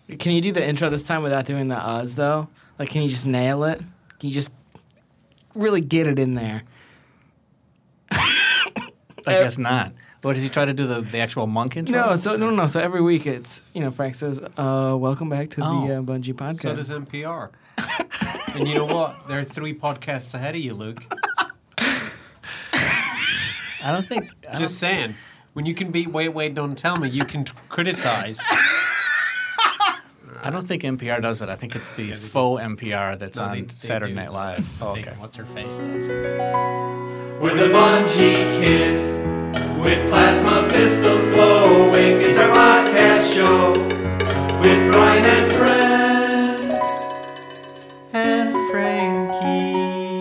Can you do the intro this time without doing the uhs, though? Like, can you just nail it? Can you just really get it in there? I guess not. What, does he try to do the actual monk intro? No. So every week it's, Frank says, welcome back to the Bungie podcast. So does NPR. And you know what? There are 3 podcasts ahead of you, Luke. I don't think... Just saying. When you can be, wait, don't tell me, you can criticize. I don't think NPR does it. I think it's the faux NPR that's on Saturday Night Live. Oh, okay. What's her face does. We're the Bungie Kids with plasma pistols glowing. It's our podcast show with Brian and friends and Frankie.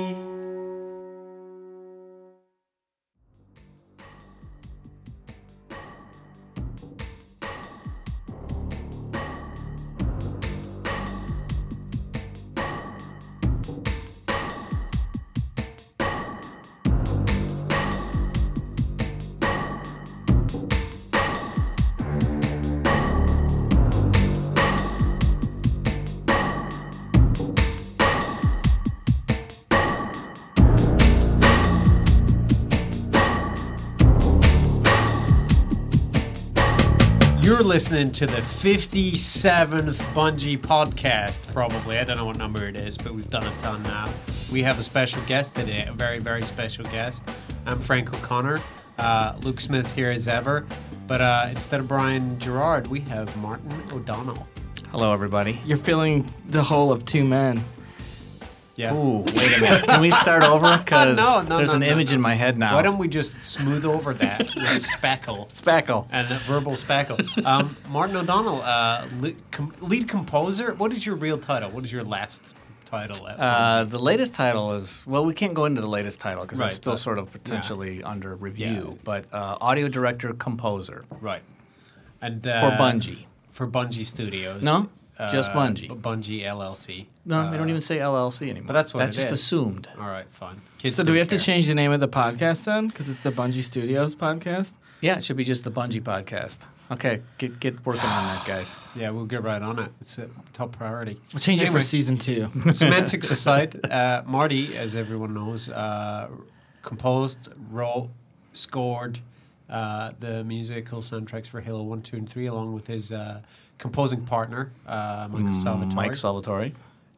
You're listening to the 57th Bungie podcast, probably. I don't know what number it is, but we've done a ton now. We have a special guest today, a very, very special guest. I'm Frank O'Connor. Luke Smith's here as ever. But instead of Brian Gerard, we have Martin O'Donnell. Hello, everybody. You're filling the whole of 2 men. Yeah. Ooh, wait a minute. Can we start over? Because there's an image in my head now. Why don't we just smooth over that with spackle? Spackle. And a verbal spackle. Martin O'Donnell, lead composer. What is your real title? What is your last title? The latest title is, well, we can't go into the latest title because it's still sort of potentially under review. Yeah. But audio director, composer. Right. And For Bungie. For Bungie Studios. No? Just Bungie. Bungie LLC. No, we don't even say LLC anymore. But that's what That's it just is. assumed. All right, fine. So do we have to change the name of the podcast then? Because it's the Bungie Studios podcast? Yeah, it should be just the Bungie podcast. Okay, get working on that, guys. Yeah, we'll get right on it. It's a top priority. We'll change it for season 2. Semantics aside, Marty, as everyone knows, composed, wrote, scored the musical soundtracks for Halo 1, 2, and 3, along with his composing partner, Michael Salvatore. Mike Salvatore.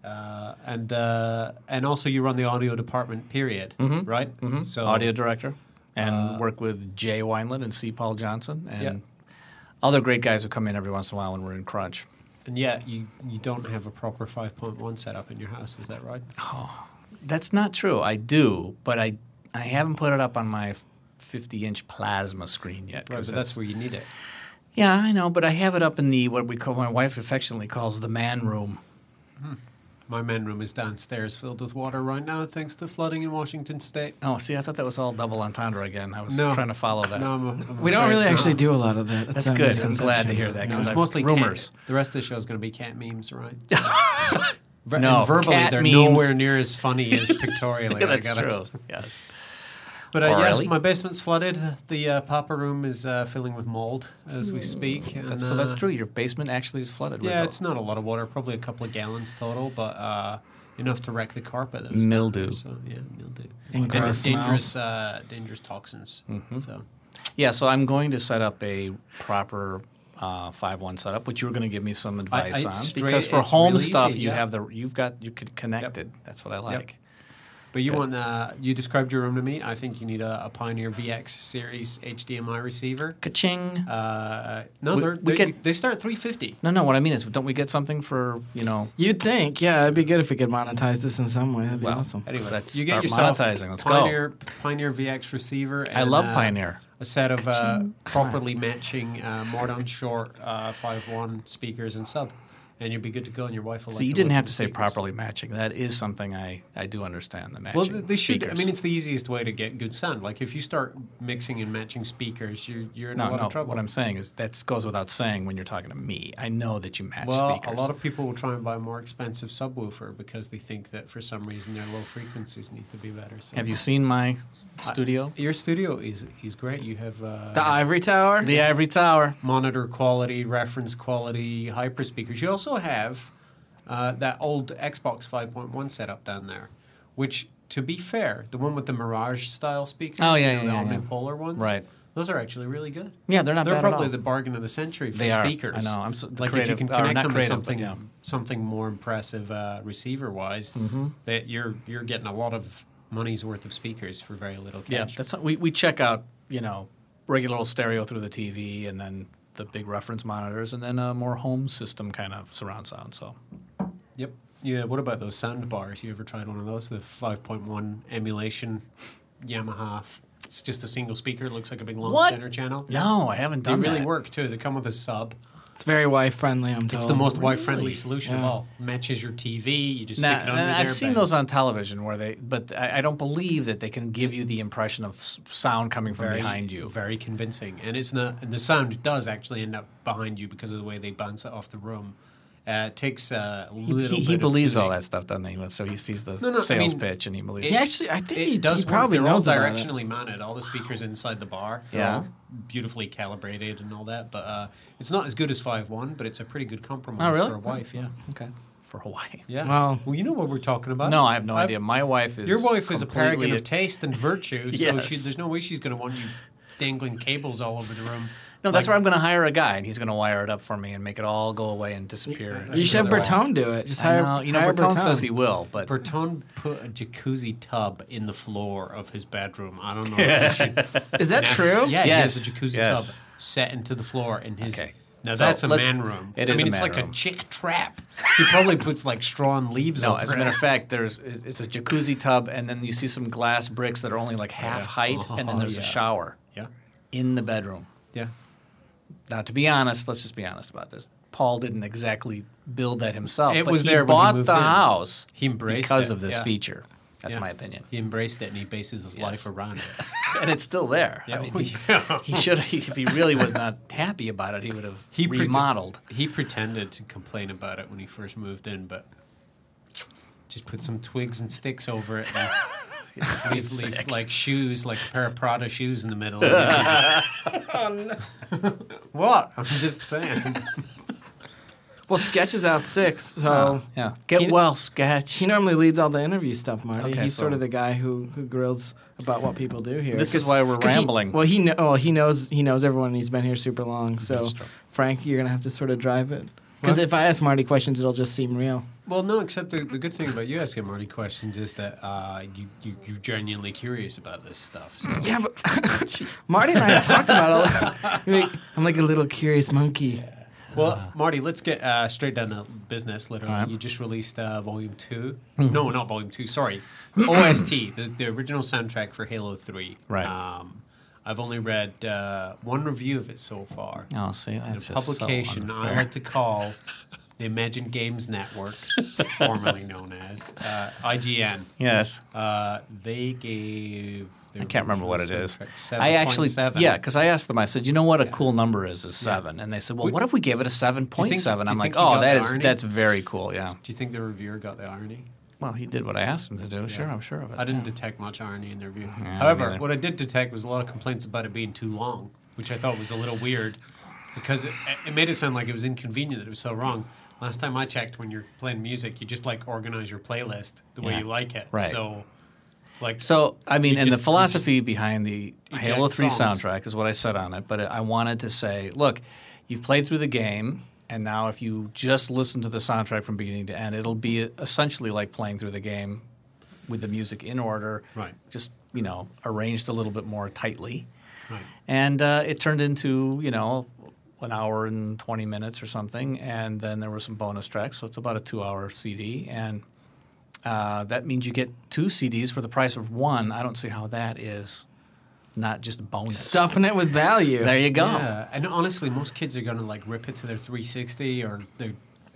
And also you run the audio department, period, right? Mm-hmm. So audio director. And work with Jay Wineland and C. Paul Johnson. And other great guys who come in every once in a while when we're in crunch. And yet you don't have a proper 5.1 setup in your house, is that right? Oh, that's not true. I do, but I haven't put it up on my 50-inch plasma screen yet. Right, but that's where you need it. Yeah, I know, but I have it up in the what my wife affectionately calls the man room. My man room is downstairs filled with water right now thanks to flooding in Washington State. Oh, see, I thought that was all double entendre again. I was trying to follow that. No, we don't really actually do a lot of that. That's good. I'm glad to hear that. It's mostly rumors. The rest of the show is going to be cat memes, right? No, verbally, cat they're memes. Nowhere near as funny as pictorially. That's true. Yes. But my basement's flooded. The Papa room is filling with mold as we speak. And, So that's true. Your basement actually is flooded. Yeah, it's not a lot of water. Probably a couple of gallons total, but enough to wreck the carpet. That was mildew. There, so yeah, mildew. And dangerous toxins. Mm-hmm. So. Yeah, so I'm going to set up a proper 5.1 setup, which you were going to give me some advice on, because for home really stuff easy, you could connect it. That's what I like. Yep. But you described your room to me. I think you need a Pioneer VX series HDMI receiver. Ka-ching. They start at $350. No. What I mean is, don't we get something for You'd think, yeah, it'd be good if we could monetize this in some way. That'd be awesome. Anyway, let's you start get yourself monetizing. Let's go. Pioneer VX receiver. And, I love Pioneer. A set of properly matching Mordaunt Short 5.1 speakers and sub. and you'll be good to go, and your wife will. So you didn't have to say properly matching. That is something I do understand, the matching. Well, they should. speakers. I mean, it's the easiest way to get good sound. Like if you start mixing and matching speakers, you're in a lot of trouble. What I'm saying is that goes without saying when you're talking to me. I know that you match well, speakers. a lot of people will try and buy a more expensive subwoofer because they think that for some reason their low frequencies need to be better. So. Have you seen my studio? Your studio is great. You have the Ivory Tower. The Ivory Tower. Monitor quality, reference quality, hyper speakers. You also have that old Xbox 5.1 setup down there, which, to be fair, the one with the Mirage style speakers, the omnipolar ones, right? Those are actually really good. Yeah, they're not bad at all. They're probably the bargain of the century for they speakers. I know. Like if you can connect them to something more impressive receiver wise, that you're getting a lot of money's worth of speakers for very little cash. Yeah, that's we check out regular old stereo through the TV, and then the big reference monitors, and then a more home system kind of surround sound. So. Yep. Yeah. What about those sound bars? You ever tried one of those? The 5.1 emulation Yamaha. It's just a single speaker. It looks like a big long center channel. No, I haven't done that. They really work too. They come with a sub. It's very wife-friendly, I'm told. It's the most wife-friendly solution of all. Matches your TV. You just stick it under there. I've seen those on television but I don't believe that they can give you the impression of sound coming from behind you. Very convincing. And it's not. And the sound does actually end up behind you because of the way they bounce it off the room. It takes a little bit He believes of all that stuff, doesn't he? So he sees the sales pitch and he believes it. Actually, I think he does. He probably They're all knows directionally mounted. All the speakers inside the bar. Yeah. All beautifully calibrated and all that. But it's not as good as 5.1, but it's a pretty good compromise for a wife. Yeah. Okay. For a wife. Yeah. Well, you know what we're talking about. No, I have no idea. My wife is. Your wife is a paragon of taste and virtue. Yes. So there's no way she's going to want you dangling cables all over the room. No, that's where I'm going to hire a guy, and he's going to wire it up for me and make it all go away and disappear. You should have Bertone do it. Just hire. Bertone says he will, but Bertone put a jacuzzi tub in the floor of his bedroom. I don't know if he should. Is that true? Yeah, he has a jacuzzi tub set into the floor in his. Okay. Now that's a man room. It's like room. A chick trap. He probably puts like straw and leaves over it. As a matter of fact, it's a jacuzzi tub, and then you see some glass bricks that are only like half height, and then there's a shower. Yeah. In the bedroom. Yeah. Now, to be honest, let's just be honest about this. Paul didn't exactly build that himself. It but was he there when he bought moved the in. house He embraced because it, of this feature. That's my opinion. He embraced it, and he bases his life around it. And it's still there. Yeah. I mean, he should. If he really was not happy about it, he would have remodeled. He pretended to complain about it when he first moved in, but just put some twigs and sticks over it. And leave like shoes, like a pair of Prada shoes in the middle. What? I'm just saying. Well, Sketch is out 6, so Sketch. He normally leads all the interview stuff, Marty. Okay, He's sort of the guy who grills about what people do here. This is why we're rambling. He knows everyone. And he's been here super long. So, Frank, you're gonna have to sort of drive it. Because if I ask Marty questions, it'll just seem real. Well, no, except the good thing about you asking Marty questions is that you're genuinely curious about this stuff. So. Yeah, but Marty and I have talked about it. I'm like a little curious monkey. Yeah. Well, Marty, let's get straight down to business. Literally, right. You just released Volume 2. No, not Volume 2. Sorry, OST, the original soundtrack for Halo 3. Right. I've only read one review of it so far. Oh, see, that's the just publication so I like to call the Imagine Games Network, formerly known as IGN. Yes. They gave. I can't remember what it is. 7.7. Because I asked them. I said, "You know what a cool number is 7," and they said, "Well, what if we gave it a 7.7?" I'm like, "Oh, that's very cool." Yeah. Do you think the reviewer got the irony? Well, he did what I asked him to do. Yeah. Sure, I'm sure of it. I didn't detect much irony in their review. However, what I did detect was a lot of complaints about it being too long, which I thought was a little weird because it made it sound like it was inconvenient that it was so wrong. Last time I checked, when you're playing music, you just like organize your playlist the way you like it. Right. So, I mean, and the philosophy behind the Halo 3 soundtrack is what I said on it, but I wanted to say, look, you've played through the game, and now if you just listen to the soundtrack from beginning to end, it'll be essentially like playing through the game with the music in order, just, arranged a little bit more tightly. Right. And it turned into, an hour and 20 minutes or something, and then there were some bonus tracks, so it's about a 2-hour CD, and that means you get 2 CDs for the price of 1. I don't see how that is not just bonus. Stuffing it with value. There you go. Yeah, and honestly, most kids are going to rip it to their 360 or their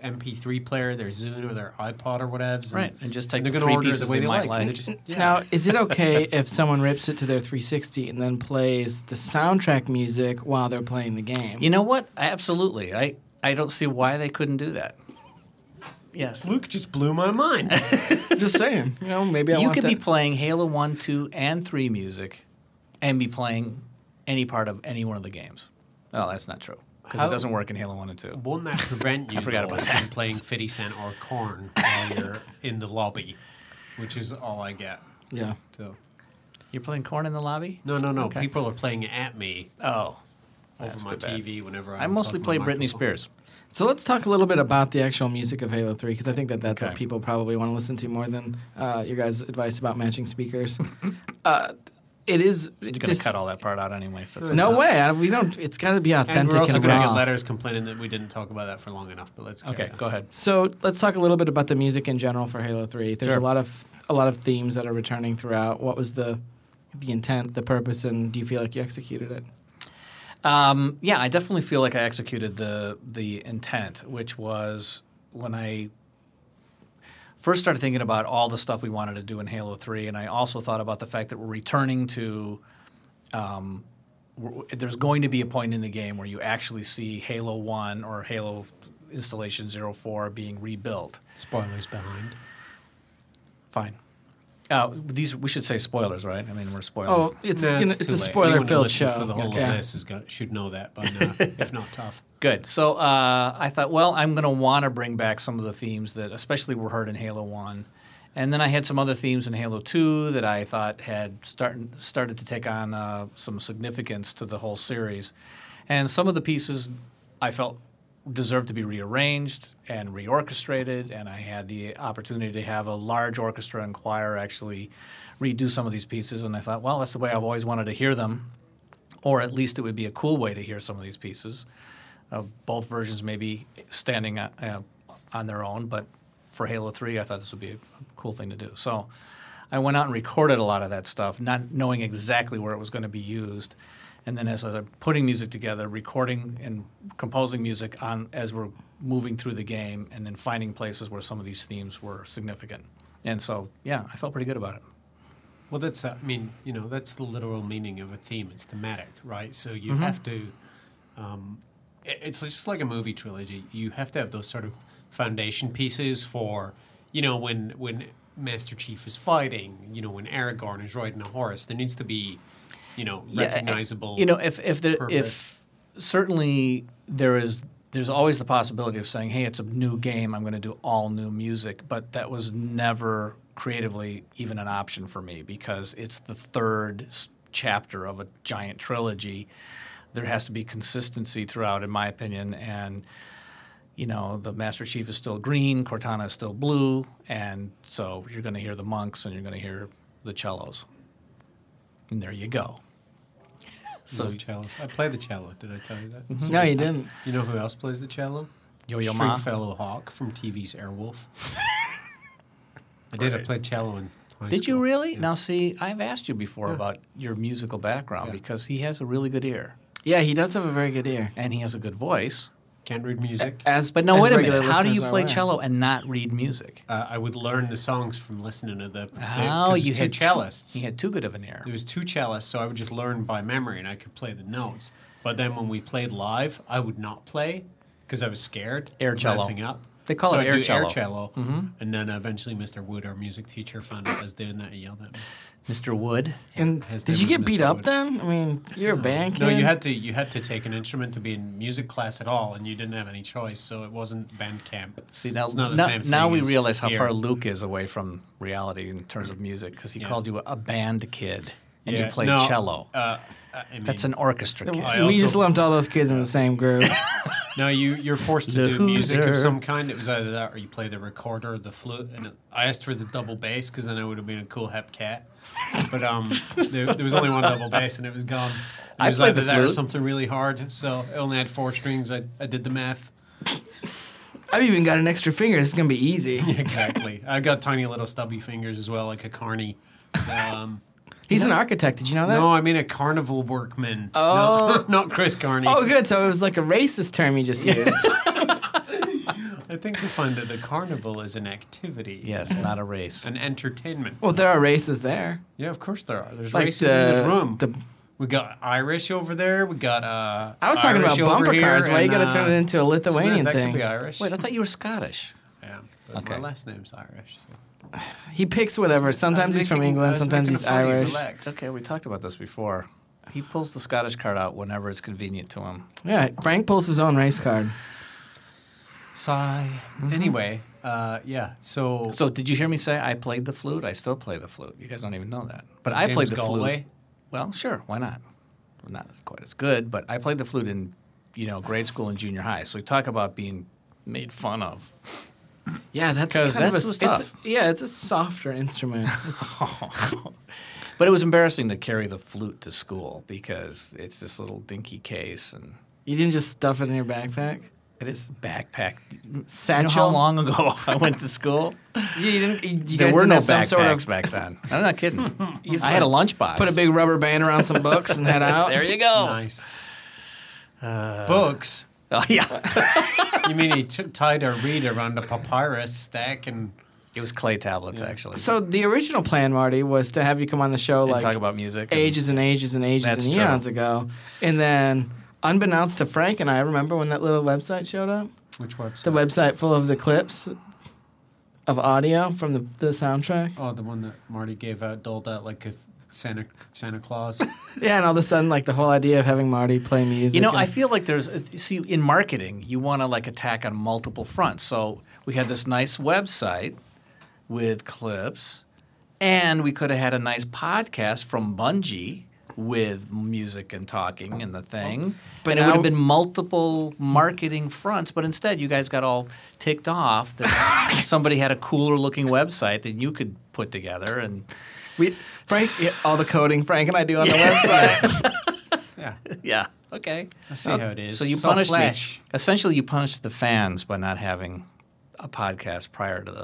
MP3 player, their Zune or their iPod or whatever. Right, and just take they're the going to three order pieces the way they they might like. like. Now, is it okay if someone rips it to their 360 and then plays the soundtrack music while they're playing the game? You know what? Absolutely. I don't see why they couldn't do that. Yes. Luke just blew my mind. Just saying. You know, maybe You could be playing Halo 1, 2, and 3 music and be playing any part of any one of the games. Oh, that's not true. Because it doesn't work in Halo 1 and 2. Won't that prevent you I forgot about that. from playing 50 Cent or Korn while you're in the lobby, which is all I get. Yeah. So You're playing Korn in the lobby? No. Okay. People are playing at me Oh. over That's my too bad. TV whenever I mostly play Britney Spears. Spears. So let's talk a little bit about the actual music of Halo 3, because I think that's what Okay. people probably want to listen to more than your guys' advice about matching speakers. It is You're going to cut all that part out anyway. So it's No okay. way. We don't. It's got to be And authentic we're also and going to get raw. letters complaining that we didn't talk about that for long enough. But let's Okay, carry on. go ahead. So let's talk a little bit about the music in general for Halo 3. There's Sure. a lot of themes that are returning throughout. What was the intent, the purpose, and do you feel like you executed it? Yeah, I definitely feel like I executed the intent, which was when I first started thinking about all the stuff we wanted to do in Halo 3, and I also thought about the fact that we're returning to there's going to be a point in the game where you actually see Halo 1 or Halo Installation 04 being rebuilt. Spoilers behind. Fine. We should say spoilers, right? I mean, we're spoiling. Oh, it's Nah, a too late. Anyone who spoiler-filled listens show. to the whole Yeah. of this should know that by now, if not tough. Good. So I thought, well, I'm going to want to bring back some of the themes that especially were heard in Halo 1. And then I had some other themes in Halo 2 that I thought had started to take on some significance to the whole series. And some of the pieces I felt deserved to be rearranged and reorchestrated, and I had the opportunity to have a large orchestra and choir actually redo some of these pieces. And I thought, well, that's the way I've always wanted to hear them, or at least it would be a cool way to hear some of these pieces. Both versions maybe standing on their own, but for Halo 3, I thought this would be a cool thing to do. So I went out and recorded a lot of that stuff, not knowing exactly where it was going to be used. And then as I was putting music together, recording and composing music as we're moving through the game, and then finding places where some of these themes were significant. And so, yeah, I felt pretty good about it. Well, that's that's the literal meaning of a theme. It's thematic, right? So you have to. It's just like a movie trilogy. You have to have those sort of foundation pieces for, when Master Chief is fighting, when Aragorn is riding a horse. There needs to be, recognizable. If certainly there's always the possibility of saying, hey, it's a new game, I'm going to do all new music, but that was never creatively even an option for me because it's the third chapter of a giant trilogy. There has to be consistency throughout, in my opinion, and the Master Chief is still green, Cortana is still blue, and so you're going to hear the monks and you're going to hear the cellos. And there you go. So cellos. I play the cello. Did I tell you that? Mm-hmm. No, you didn't. You know who else plays the cello? Yo-Yo Ma. Stringfellow Hawk from TV's Airwolf. I did. I played cello in high Did school. you really? Yeah. Now, see, I've asked you before about your musical background Yeah. because he has a really good ear Yeah, he does have a very good ear. and he has a good voice. Can't read music. But no, as wait a regular minute. How do you listeners are play aware. cello and not read music? I would learn the songs from listening to the. Oh, 'cause you two had cellists. He had too good of an ear. There was two cellists, so I would just learn by memory, and I could play the notes. But then when we played live, I would not play because I was scared Air of cello. messing up. They call so it I'd air do cello. Air cello, and then eventually Mr. Wood, our music teacher, found out I was doing that and yelled at me. Mr. Wood. And His did name you get was beat Mr. up Wood. then? I mean, you're a band kid. No, you had to take an instrument to be in music class at all, and you didn't have any choice, so it wasn't band camp. See, now, It's not the now, same now thing we as realize how here. far Luke is away from reality in terms of music because he Yeah. called you a band kid and Yeah, you played no, cello. I mean, That's an orchestra kid. I We just also- lumped all those kids in the same group. No, you're forced to do music Loser. of some kind. It was either that or you play the recorder or the flute. And I asked for the double bass because then I would have been a cool hep cat. But there was only one double bass and it was gone. It I was played either the that or flute. something really hard. So I only had 4 strings. I did the math. I've even got an extra finger. This is gonna be easy. Exactly. I got tiny little stubby fingers as well, like a carny. He's an architect. Did you know that? No, I mean a carnival workman. Oh. No, not Chris Carney. Oh, good. So it was like a racist term you just used. I think we find that the carnival is an activity. Yes, not a race. An entertainment. Well, there are races there. Yeah, of course there are. There's Like races in this room. the- We got Irish over there. We got I was talking Irish about bumper over here, cars. Why you and, got to turn it into a Lithuanian Smith, that thing? could be Irish. Wait, I thought you were Scottish. Yeah, but Okay. my last name's Irish. So. He picks whatever. Sometimes he's from England. Sometimes he's Irish. Relax. Okay, we talked about this before. He pulls the Scottish card out whenever it's convenient to him. Yeah, Frank pulls his own race card. Sigh. Anyway, yeah. So So did you hear me say I played the flute? I still play the flute. You guys don't even know that. But I played the Galway? flute. Well, sure, why not? Well, not quite as good, but I played the flute in, grade school and junior high. So we talk about being made fun of. Yeah, that's 'Cause kind that of was tough. it's a softer instrument. It's, But it was embarrassing to carry the flute to school because it's this little dinky case and you didn't just stuff it in your backpack. it is backpack. Satchel. You know how long ago I went to school? Yeah, you didn't. You There guys were didn't no have some backpacks sort of back then. I'm not kidding. just I had a like lunchbox. put a big rubber band around some books and head out. There you go. nice. Books. Oh, yeah. You mean he tied a reed around a papyrus stack and It was clay tablets, actually. So the original plan, Marty, was to have you come on the show And like talk about music. and- ages and ages and ages That's and true. eons ago, and then unbeknownst to Frank and I, remember when that little website showed up? which website? The website full of the clips of audio from the soundtrack. Oh, the one that Marty doled out like a Santa Claus. Yeah, and all of a sudden, like the whole idea of having Marty play music. I feel like in marketing, you want to like attack on multiple fronts. So we had this nice website with clips, and we could have had a nice podcast from Bungie with music and talking and the thing. But and it would now- have been multiple marketing fronts, but instead you guys got all ticked off that somebody had a cooler looking website that you could put together and all the coding Frank and I do on the website. Yeah, yeah, okay. I see how it is. So you It's punished all me. flash. Essentially, you punished the fans by not having a podcast prior to the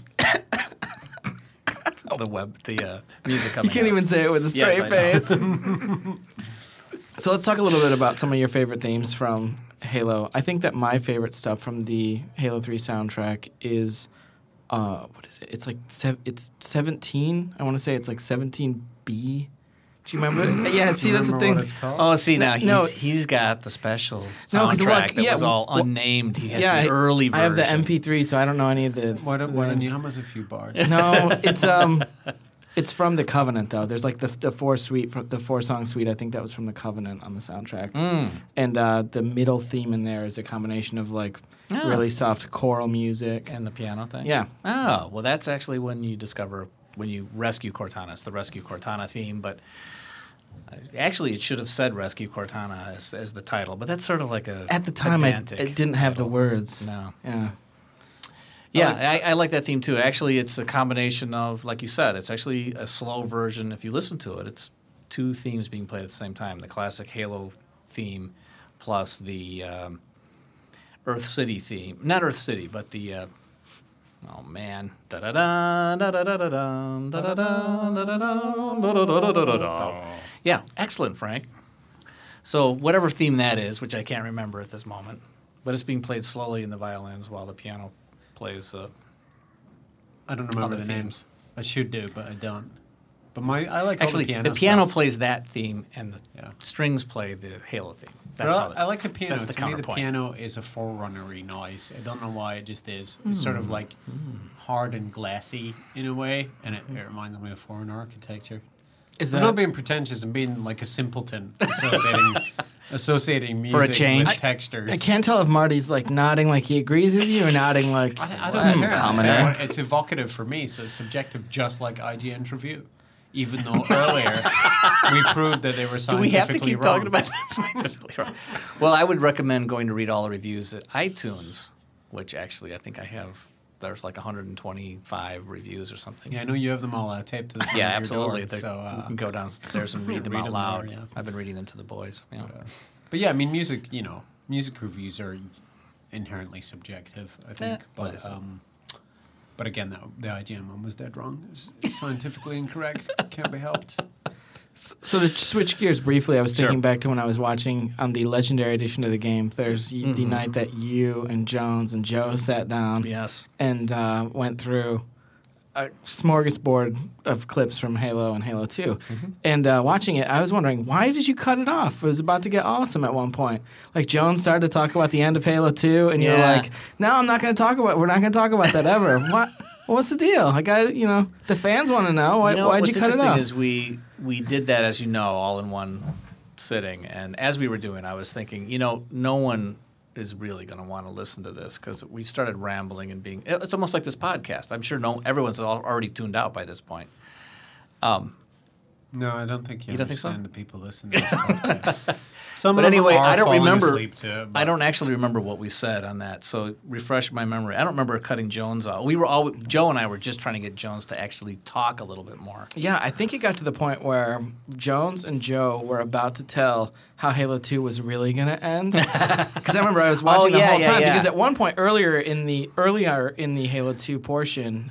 music coming You can't out. even say it with a Yes, straight I know. face. So let's talk a little bit about some of your favorite themes from Halo. I think that my favorite stuff from the Halo 3 soundtrack is, what is it? It's like it's 17. I want to say it's like 17B. Do you remember it? Yeah, see, that's the Remember thing. what it's called? Oh, see, now No, he's got the special No, 'cause soundtrack yeah, that was all well, unnamed. He has Yeah, the early version. I have the MP3, so I don't know any of the. Why don't names. you hum us a few bars? No, it's from the Covenant though. There's like the four song suite. I think that was from the Covenant on the soundtrack. And the middle theme in there is a combination of like Oh. really soft choral music. And the piano thing? Yeah. Oh, well, that's actually when you rescue Cortana. It's the Rescue Cortana theme, but actually it should have said Rescue Cortana as the title, but that's sort of like a At the time, it pedantic didn't have the title. words. No. Yeah. Yeah, I like that theme too. Actually, it's a combination of, like you said, it's actually a slow version. If you listen to it, it's two themes being played at the same time. The classic Halo theme plus the Earth City theme. Not Earth City, but the... oh, man. Da-da-da, da-da-da-da-da, da-da-da, da-da-da, da-da-da-da-da-da. Yeah, excellent, Frank. So whatever theme that is, which I can't remember at this moment, but it's being played slowly in the violins while the piano plays... I don't remember Other the names. themes. I should do, but I don't. But I like Actually, all the the piano piano stuff. plays that theme, and the Yeah. strings play the Halo theme. But That's how I like the piano. That's the To me, the counterpoint. piano is a forerunner-y noise. I don't know why, it just is. It's sort of like hard and glassy in a way, and it reminds me of foreign architecture. Is I'm that not being pretentious. I'm being like a simpleton associating music For a change. with textures. I can't tell if Marty's like nodding like he agrees with you or nodding like I don't care. commoner. It's evocative for me, so it's subjective, just like IGN's review. Even though earlier we proved that they were Do we scientifically have to keep wrong. talking about that scientifically wrong? Well, I would recommend going to read all the reviews at iTunes, which actually I think I have. There's like 125 reviews or something. Yeah, I know you have them all taped to the front Yeah, of your absolutely. door, They're- so, you can go downstairs and read them read out them loud. there, yeah. I've been reading them to the boys. Yeah. But yeah, I mean, music. Music reviews are inherently subjective. I think, what is it? but again, the IGN one was dead wrong. It's scientifically incorrect. Can't be helped. So to switch gears briefly, I was thinking Sure. back to when I was watching on the Legendary Edition of the game. There's the night that you and Jones and Joe sat down Yes. and went through a smorgasbord of clips from Halo and Halo 2. And watching it, I was wondering, why did you cut it off? It was about to get awesome at one point. Like, Jones started to talk about the end of Halo 2, and you're Yeah. like, no, we're not going to talk about that ever. What? What's the deal? I got the fans want to know. Why'd what's you cut it interesting off? is we did that, as you know, all in one sitting. And as we were doing, I was thinking, no one is really going to want to listen to this because we started rambling and being. It's almost like this podcast. I'm sure everyone's already tuned out by this point. No, I don't think you don't think so? understand the people listening to this podcast. Some But of them anyway, are I don't falling remember. asleep to it, but- I don't actually remember what we said on that. So refresh my memory. I don't remember cutting Jones off. Joe and I were just trying to get Jones to actually talk a little bit more. Yeah, I think it got to the point where Jones and Joe were about to tell how Halo 2 was really going to end. Because I remember I was watching the whole time. yeah. Because at one point earlier in the Halo 2 portion,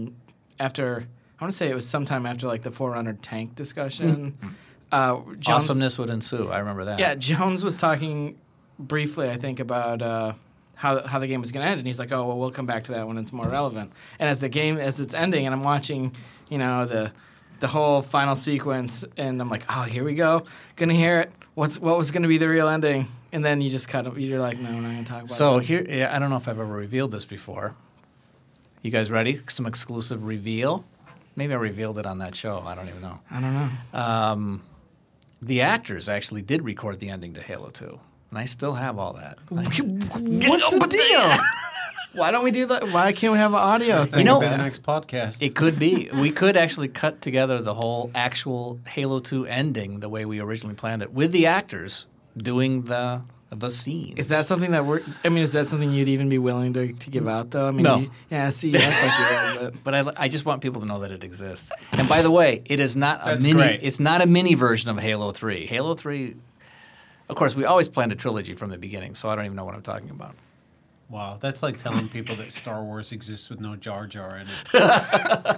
after I want to say it was sometime after like the Forerunner tank discussion, Jones, Awesomeness would ensue. I remember that. yeah, Jones was talking briefly, I think, about how the game was going to end, and he's like, "Oh, well, we'll come back to that when it's more relevant." And as it's ending, and I'm watching, the whole final sequence, and I'm like, "Oh, here we go, gonna hear it. What was going to be the real ending?" And then you just cut it. You're like, "No, we're not going to talk about." So that. here, I don't know if I've ever revealed this before. You guys ready? Some exclusive reveal? Maybe I revealed it on that show. I don't even know. I don't know. The actors actually did record the ending to Halo 2, and I still have all that. What's the deal? Why don't we do that? Why can't we have an audio thing? Think know- about the next podcast. It could be. We could actually cut together the whole actual Halo 2 ending the way we originally planned it, with the actors doing the scenes. Is that something that is that something you'd even be willing to give out, though? I mean, No. See, you act like you are, but... But I just want people to know that it exists. And by the way, it is not a That's mini. great. It's not a mini version of Halo 3. Halo 3, of course, we always planned a trilogy from the beginning, so I don't even know what I'm talking about. Wow, that's like telling people that Star Wars exists with no Jar Jar in it.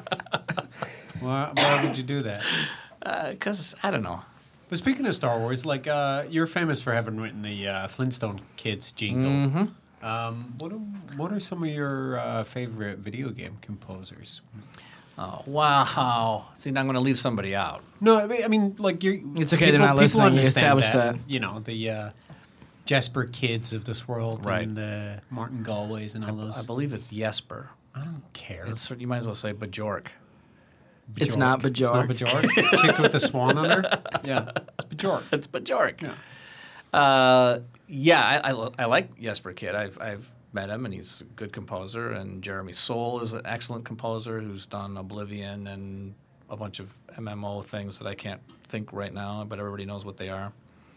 Why would you do that? Because I don't know. But speaking of Star Wars, like you're famous for having written the Flintstone Kids jingle. What are some of your favorite video game composers? Oh wow! See, now I'm going to leave somebody out. No, I mean like you're. It's okay, they're not listening. You understand established that. You know the Jesper Kids of this world, Right. and the Martin Galways and all those. I believe it's Jesper. I don't care. You might as well say Bajork. It's not Bajork. It's not Bajork. Chick with the swan on her. Yeah, it's Bajork. It's Bajork. Yeah. I like Jesper Kid. I've met him, and he's a good composer. And Jeremy Soule is an excellent composer who's done Oblivion and a bunch of MMO things that I can't think right now, but everybody knows what they are.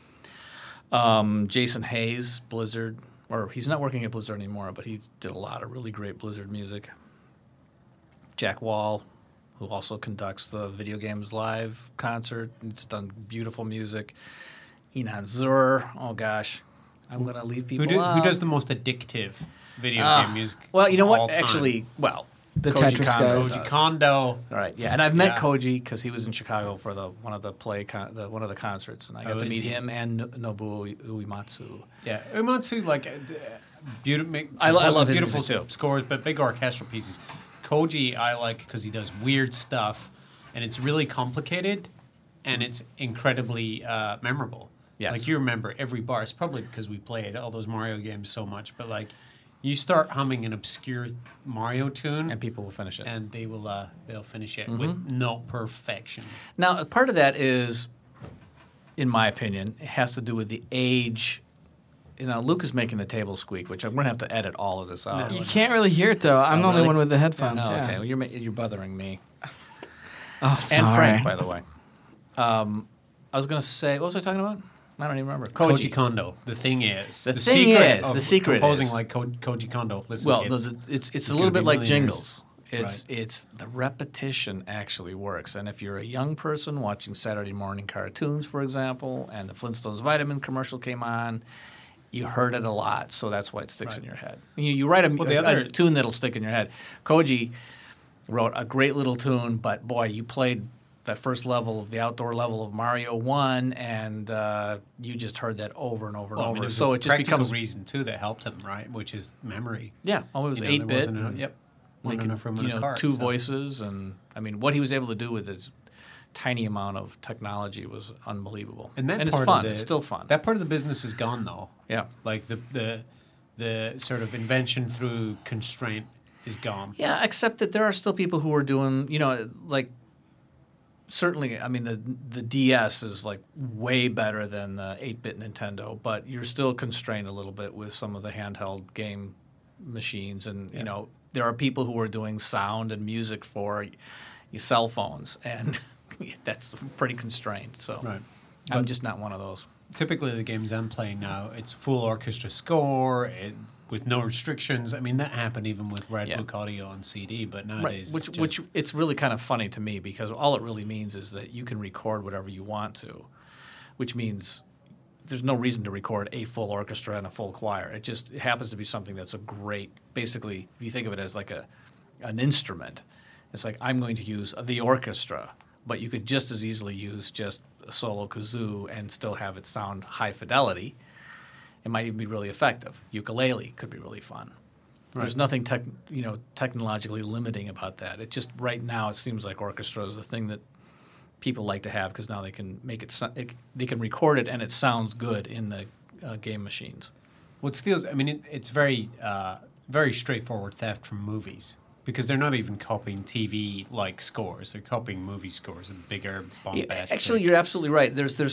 Jason Hayes, Blizzard, or he's not working at Blizzard anymore, but he did a lot of really great Blizzard music. Jack Wall, who also conducts the Video Games Live concert. He's done beautiful music. Enon Zur, oh gosh, I'm going to leave people out. Who does the most addictive video game music? Well, you know all what? time? Actually, The Koji Tetris Kondo guys. does. Koji Kondo. All right, yeah, and I've met Yeah. Koji because he was in Chicago for one of the concerts, and I got Oh, to is meet he? him and Nobuo Uematsu. Yeah, Uematsu, like beautiful. I love his beautiful music, too. scores, but big orchestral pieces. Koji, I like because he does weird stuff, and it's really complicated, and it's incredibly memorable. Yes. Like you remember every bar. It's probably because we played all those Mario games so much, but like you start humming an obscure Mario tune, And people will finish it. and they'll finish it with no perfection. Now, part of that is, in my opinion, it has to do with the age. You know, Luke is making the table squeak, which I'm going to have to edit all of this out. You can't really hear it, though. I'm the only really? one with the headphones. Oh, yeah. okay. Well, you're bothering me. Oh, sorry. And Frank, by the way. I was going to say, what was I talking about? I don't even remember. Koji Kondo. The thing is, The secret composing is- like Koji Kondo. Listen, Well, kids. it's a gonna little be bit like millionaires. jingles. It's the repetition actually works. And if you're a young person watching Saturday morning cartoons, for example, and the Flintstones vitamin commercial came on, you heard it a lot, so that's why it sticks in your head. You write a tune that'll stick in your head. Koji wrote a great little tune, but boy, you played that first level of the outdoor level of Mario 1, and you just heard that over and over and over. So it just becomes reason too that helped him, right? Which is memory. Yeah, it was 8-bit. Yep. They could, two voices, and I mean, what he was able to do with his tiny amount of technology was unbelievable. And it's fun. It's still fun. That part of the business is gone, though. Yeah. Like the sort of invention through constraint is gone. Yeah, except that there are still people who are doing, like certainly, I mean, the DS is like way better than the 8-bit Nintendo, but you're still constrained a little bit with some of the handheld game machines, and there are people who are doing sound and music for your cell phones, and that's pretty constrained. So right. I'm just not one of those. Typically, the games I'm playing now, it's full orchestra score with no restrictions. I mean, that happened even with Red Book Audio on CD, but nowadays, which it's really kind of funny to me, because all it really means is that you can record whatever you want to, which means there's no reason to record a full orchestra and a full choir. It happens to be something that's a great, basically, if you think of it as like an instrument, it's like I'm going to use the orchestra, but you could just as easily use just a solo kazoo and still have it sound high fidelity. It might even be really effective. Ukulele could be really fun. Right. There's nothing technologically limiting about that. It just right now it seems like orchestra is the thing that people like to have, because now they can make they can record it and it sounds good in the game machines. Well, it's very very straightforward theft from movies, because they're not even copying TV-like scores. They're copying movie scores and bigger, bombastic. Yeah, actually, you're absolutely right.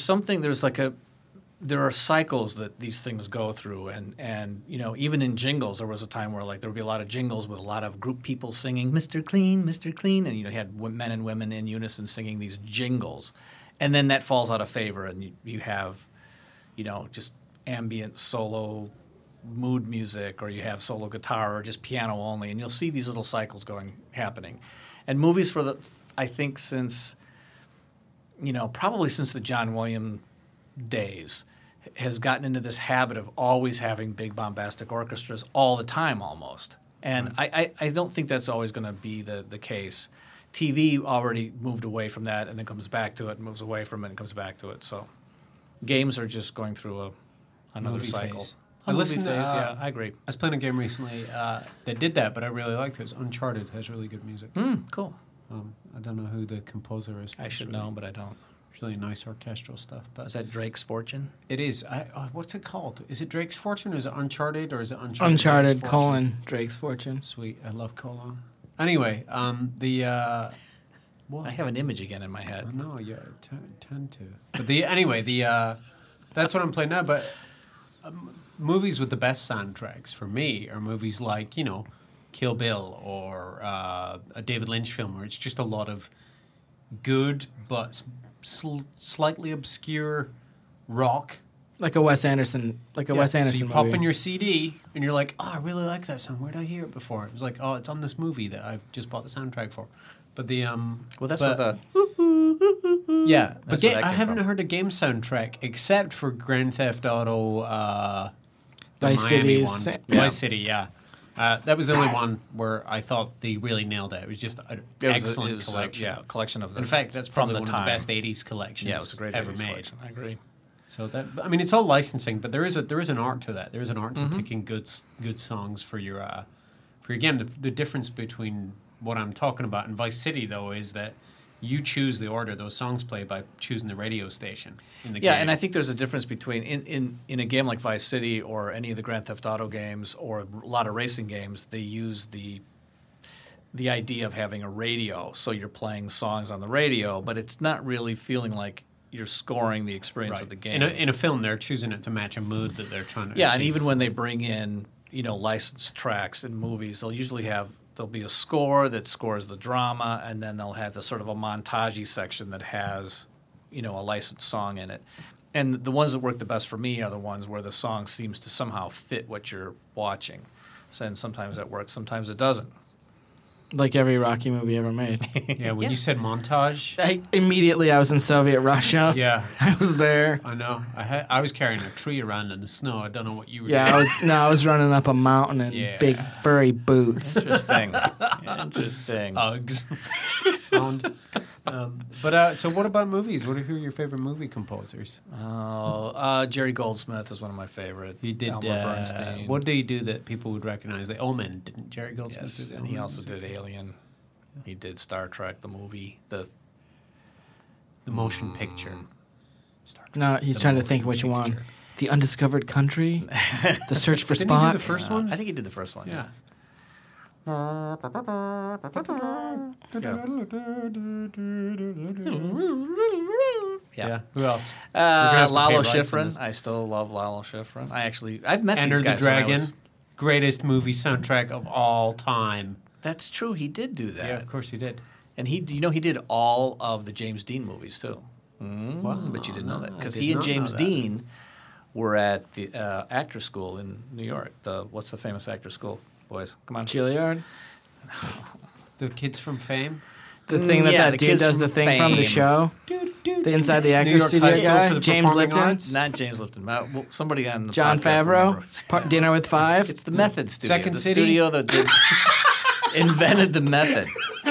There are cycles that these things go through, and even in jingles, there was a time where there would be a lot of jingles with a lot of group people singing "Mr. Clean, Mr. Clean," and you had men and women in unison singing these jingles, and then that falls out of favor, and you have, just ambient solo mood music, or you have solo guitar, or just piano only, and you'll see these little cycles happening, and movies I think since, probably since the John Williams days, has gotten into this habit of always having big bombastic orchestras all the time almost. And I don't think that's always going to be the case. TV already moved away from that and then comes back to it, moves away from it and comes back to it. So games are just going through another movie cycle. Phase. Yeah, I agree. I was playing a game recently that did that, but I really liked it. It was Uncharted. It has really good music. Cool. I don't know who the composer is. I should know, but I don't. Really nice orchestral stuff. But is that Drake's Fortune? It is. What's it called? Is it Drake's Fortune, or is it Uncharted, or is it Uncharted? Uncharted, Drake's Fortune. Sweet. I love colon. Anyway, what? I have an image again in my head. Oh, no, yeah, tend to. But that's what I'm playing now. But movies with the best soundtracks for me are movies like, Kill Bill, or a David Lynch film, where it's just a lot of good but slightly obscure rock, like a Wes Anderson, Wes Anderson. So you pop in your CD and you're like, "Oh, I really like that song. Where did I hear it before?" It was like, "Oh, it's on this movie that I've just bought the soundtrack for." But what the yeah, but I haven't heard a game soundtrack except for Grand Theft Auto, the Miami one, Vice City. Yeah. That was the only one where I thought they really nailed it. It was just an excellent collection. Collection of them. In fact, that's probably one of the best 80s collections it was a great ever 80s made. Collection. I agree. So it's all licensing, but there is an art to that. There is an art to picking good songs for your game. The difference between what I'm talking about in Vice City, though, is that you choose the order those songs play by choosing the radio station in the game. Yeah, and I think there's a difference between in a game like Vice City or any of the Grand Theft Auto games or a lot of racing games, they use the idea of having a radio, so you're playing songs on the radio, but it's not really feeling like you're scoring the experience of the game. In a film, they're choosing it to match a mood that they're trying to achieve. And even when they bring in licensed tracks in movies, there'll be a score that scores the drama, and then they'll have sort of a montage section that has, a licensed song in it. And the ones that work the best for me are the ones where the song seems to somehow fit what you're watching. And sometimes that works, sometimes it doesn't. Like every Rocky movie ever made. Yeah, when you said montage, I was in Soviet Russia. Yeah, I was there. I know. I was carrying a tree around in the snow. I don't know what you were. Yeah, doing. I was running up a mountain in big furry boots. Interesting. Uggs. So what about movies? Who are your favorite movie composers? Jerry Goldsmith is one of my favorite. He did. Elmer Bernstein. What did he do that people would recognize? The Omen, didn't Jerry Goldsmith? Yes, do and he Omen? also did Alien. He did Star Trek, the movie, the motion picture. No, he's trying to think which one. The Undiscovered Country? The Search for Didn't he Spock? do the first one? I think he did the first one. Yeah. Yeah. Who else? have to pay Lalo rights on Schifrin. this. I still love Lalo Schifrin. I've met Enter these the guys when I Dragon, was- greatest movie soundtrack of all time. That's true. He did do that. Yeah, of course he did. And he did all of the James Dean movies too. But you didn't know that I because did he and not know James that. Dean were at the actor school in New York. What's the famous actor school? Boys, come on. Juilliard? The kids from Fame. The thing that Yeah, that the dude kids does the from thing from the Fame. show? The Inside the New Actors York Studio High School guy? for the James Performing Lipton? Arts? Not James Lipton. Well, somebody on the John podcast will Favreau? remember. Dinner with Five? It's the Method Studio. Second the City? studio that invented the method.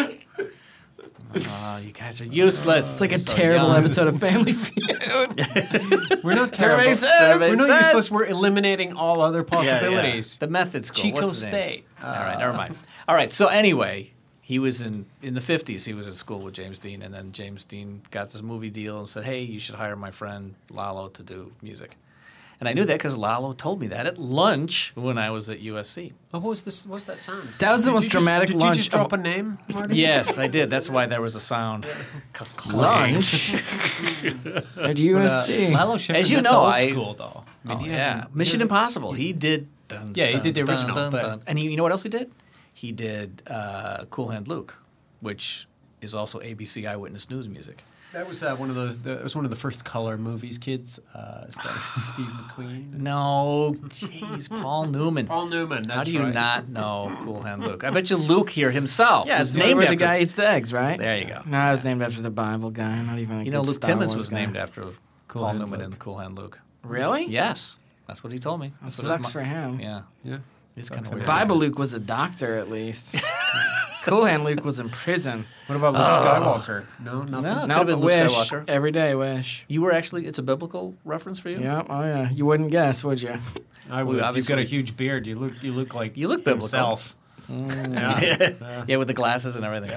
Oh, you guys are useless. It's like a So terrible young. episode of Family Feud. We're not Survey terrible. says. We're not says. useless. We're eliminating all other Yeah, yeah. possibilities. The Method School. Chico What's his name? State. All right, never mind. All right, so anyway, he was in the 50s. He was in school with James Dean, and then James Dean got this movie deal and said, hey, you should hire my friend Lalo to do music. And I knew that because Lalo told me that at lunch when I was at USC. Oh, what was this? What's that sound? That was the most dramatic Did lunch you just drop a name, Marty? Yes, I did. That's why there was a sound. Lunch at USC. Lalo Schifrin, As you that's know, old I- school though. I mean, Oh, he yeah, hasn't- Mission he hasn't- Impossible. He did. Dun, Yeah, he did the dun, original, dun, but- dun. And you know what else he did? He did Cool Hand Luke, which is also ABC Eyewitness News music. That was one of the first color movies, kids. Starring Steve McQueen. No, jeez, Paul Newman. Paul Newman. How That's do you right. not know Cool Hand Luke? I bet you Luke here himself. Yeah, was it's named where the after- guy eats the eggs, right? There you go. No, it's named after the Bible guy. Not even a You know, good Luke Star Timmons Wars was guy. named after Paul Hand Newman Luke. and Cool Hand Luke. Really? Yes, that's what he told me. That That's what sucks his for him. Yeah, Yeah. it's kind of for weird. him. Bible Luke was a doctor, at least. Cool Hand Luke was in prison. What about Luke Skywalker? No, nothing. No, it No, could have been Luke wish. Skywalker. Every day, wish. You were actually, it's a biblical reference for you? Yeah, oh yeah. You wouldn't guess, would you? I would. You've obviously- got a huge beard. You look like You look biblical. himself. Yeah, with the glasses and everything.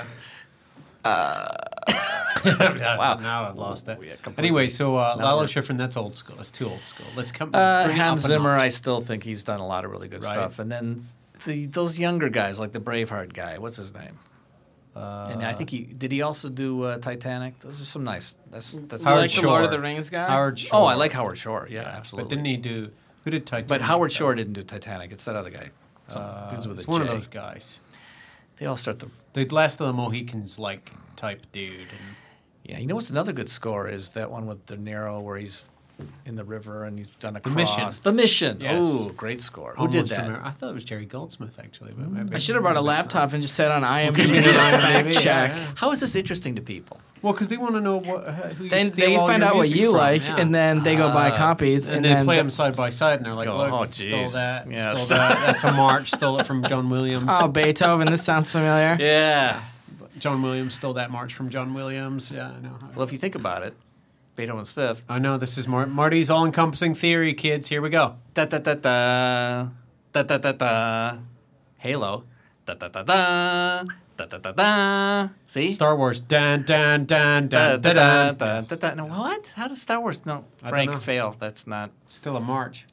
Wow. Now I've lost that. Yeah, completely. Anyway, so Lalo we're- Schifrin, that's old school. That's too old school. Let's come. let's bring it Hans up a Zimmer, notch. I still think he's done a lot of really good Right. stuff. And then those younger guys, like the Braveheart guy, what's his name? And I think he also do Titanic. Those are some nice. That's You Howard like the Lord of Shore. the Rings guy? Howard Shore. Oh, I like Howard Shore. Yeah, absolutely. But didn't he do? Who did Titanic? But Howard Shore didn't do Titanic. It's that other guy. Begins with It's a one of J. those guys. They all start to. The Last of the Mohicans like type dude. And Yeah, you know what's another good score is that one with De Niro where he's in the river and he's done a The cross. Mission. The Mission. Yes. Oh, great score. Who did almost that? remember- I thought it was Jerry Goldsmith actually. But maybe I should have brought a that's laptop not- and just sat on IMDb and did a fact Yeah, check. yeah. How is this interesting to people? Well, because they want to know who you Then steal they all find your out what music you from. like, Yeah. and then they go buy copies, And and they then play them side by side, and they're like, Go, "Look, oh, stole geez. that, Yeah, stole that. That's a march. Stole it from John Williams. Oh, Beethoven, this sounds familiar. Yeah. John Williams stole that march from John Williams. Yeah, I know. Well, if you think about it, Beethoven's Fifth. I know this is Marty's all-encompassing theory, kids. Here we go. Da da da da da da da da. Halo. Da da da da da da da da. See? Star Wars. Dan dan dan Da dan da dan. da da da da. No, what? How does Star Wars? No, I don't Frank know. fail. That's not. Still a march.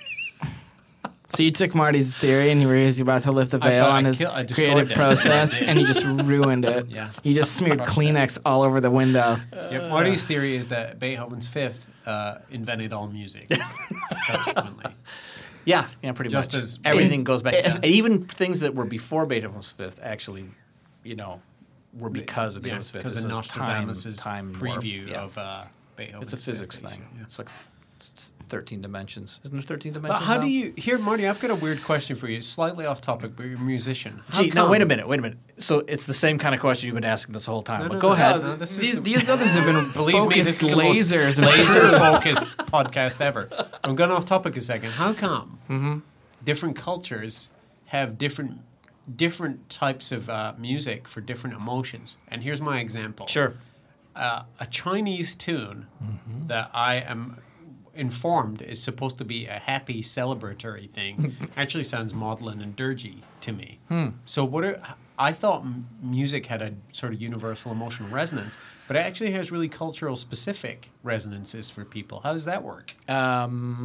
So you took Marty's theory and you were about to lift the veil on his I destroyed creative it. process, and you just ruined it. Yeah. You just smeared Kleenex all over the window. Yep. Marty's theory is that Beethoven's Fifth invented all music. Subsequently. Yeah, pretty Just much. as- Everything goes back. And even things that were before Beethoven's Fifth actually, were because of Beethoven's Fifth. because of It's a Nostradamus' time warp. preview Yeah. of Beethoven's It's a physics Fifth, thing. yeah. It's like it's 13 dimensions. Isn't there 13 But dimensions? how now? do you here, Marty? I've got a weird question for you. It's slightly off topic, but you're a musician. How Gee, no, come? wait a minute. So it's the same kind of question you've been asking this whole time. No, but no, go no, ahead. no, this is These others have been Believe me, this focused is the most lasers. and laser-focused podcast ever. I'm going off topic a second. How come different cultures have different types of music for different emotions? And here's my example. Sure. a Chinese tune that I am informed is supposed to be a happy celebratory thing actually sounds maudlin and dirgy to me. So I thought music had a sort of universal emotional resonance, but it actually has really cultural specific resonances for people. How does that work? I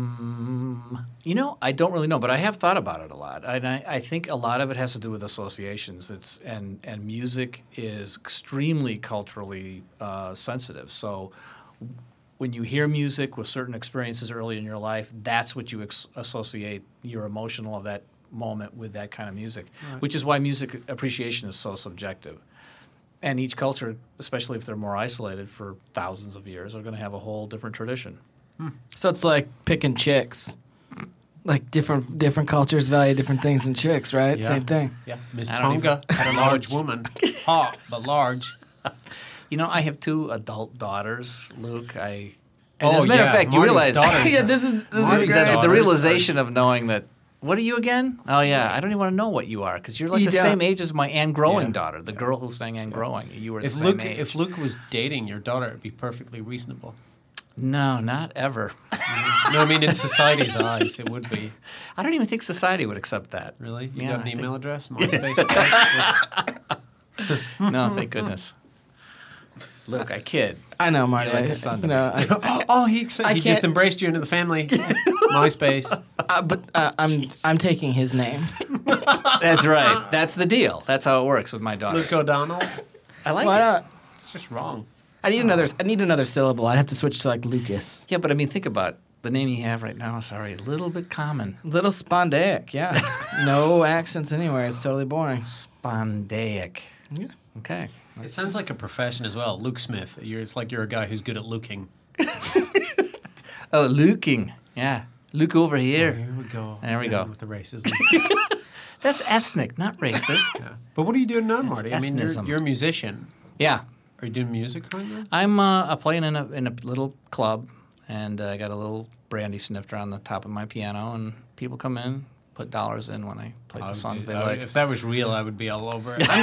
don't really know, but I have thought about it a lot, and I think a lot of it has to do with associations. And music is extremely culturally sensitive. So when you hear music with certain experiences early in your life, that's what you associate your emotional of that moment with that kind of music, which is why music appreciation is so subjective. And each culture, especially if they're more isolated for thousands of years, are going to have a whole different tradition. So it's like picking chicks. Like different cultures value different things in chicks, right? Yeah. Same thing. Yeah, Miss I don't Tonga had a large woman, hot but large. I have 2 adult daughters, Luke. As Oh, a matter of yeah, fact, you Marty's realize daughters. Yeah, this is Marty's great. daughters. the realization of knowing that. What are you again? Oh yeah, I don't even want to know what you are because you're like You the don't. same age as my Anne Growing Yeah. daughter, the girl who sang Anne Growing. You were the If same age. Luke was dating your daughter, it'd be perfectly reasonable. No, not ever. No, I mean in society's eyes, it would be. I don't even think society would accept that. Really? You Yeah, got I an think- email address? MySpace account? No, thank goodness. Look, I kid. I know, Marty. You're like a son to me. He just can't- embraced you into the family. MySpace. I'm taking his name. That's right. That's the deal. That's how it works with my daughters. Luke O'Donnell. I like Why it. not? It's just wrong. I need another syllable. I'd have to switch to like Lucas. Yeah, but I mean, think about the name you have right now. Sorry, a little bit common. Little spondaic, yeah. No accents anywhere. It's totally boring. Spondaic. Yeah. Okay. It sounds like a profession as well. Luke Smith. It's like you're a guy who's good at looking. Oh, looking. Yeah. Look over here. Here we go. There we go. With the racism. That's ethnic, not racist. Yeah. But what are you doing now, Marty? I mean, ethnism. you're a musician. Yeah. Are you doing music right now? I'm playing in a little club, and I got a little brandy snifter on the top of my piano, and people come in, put dollars in when I play the songs they like. If that was real, I would be all over it.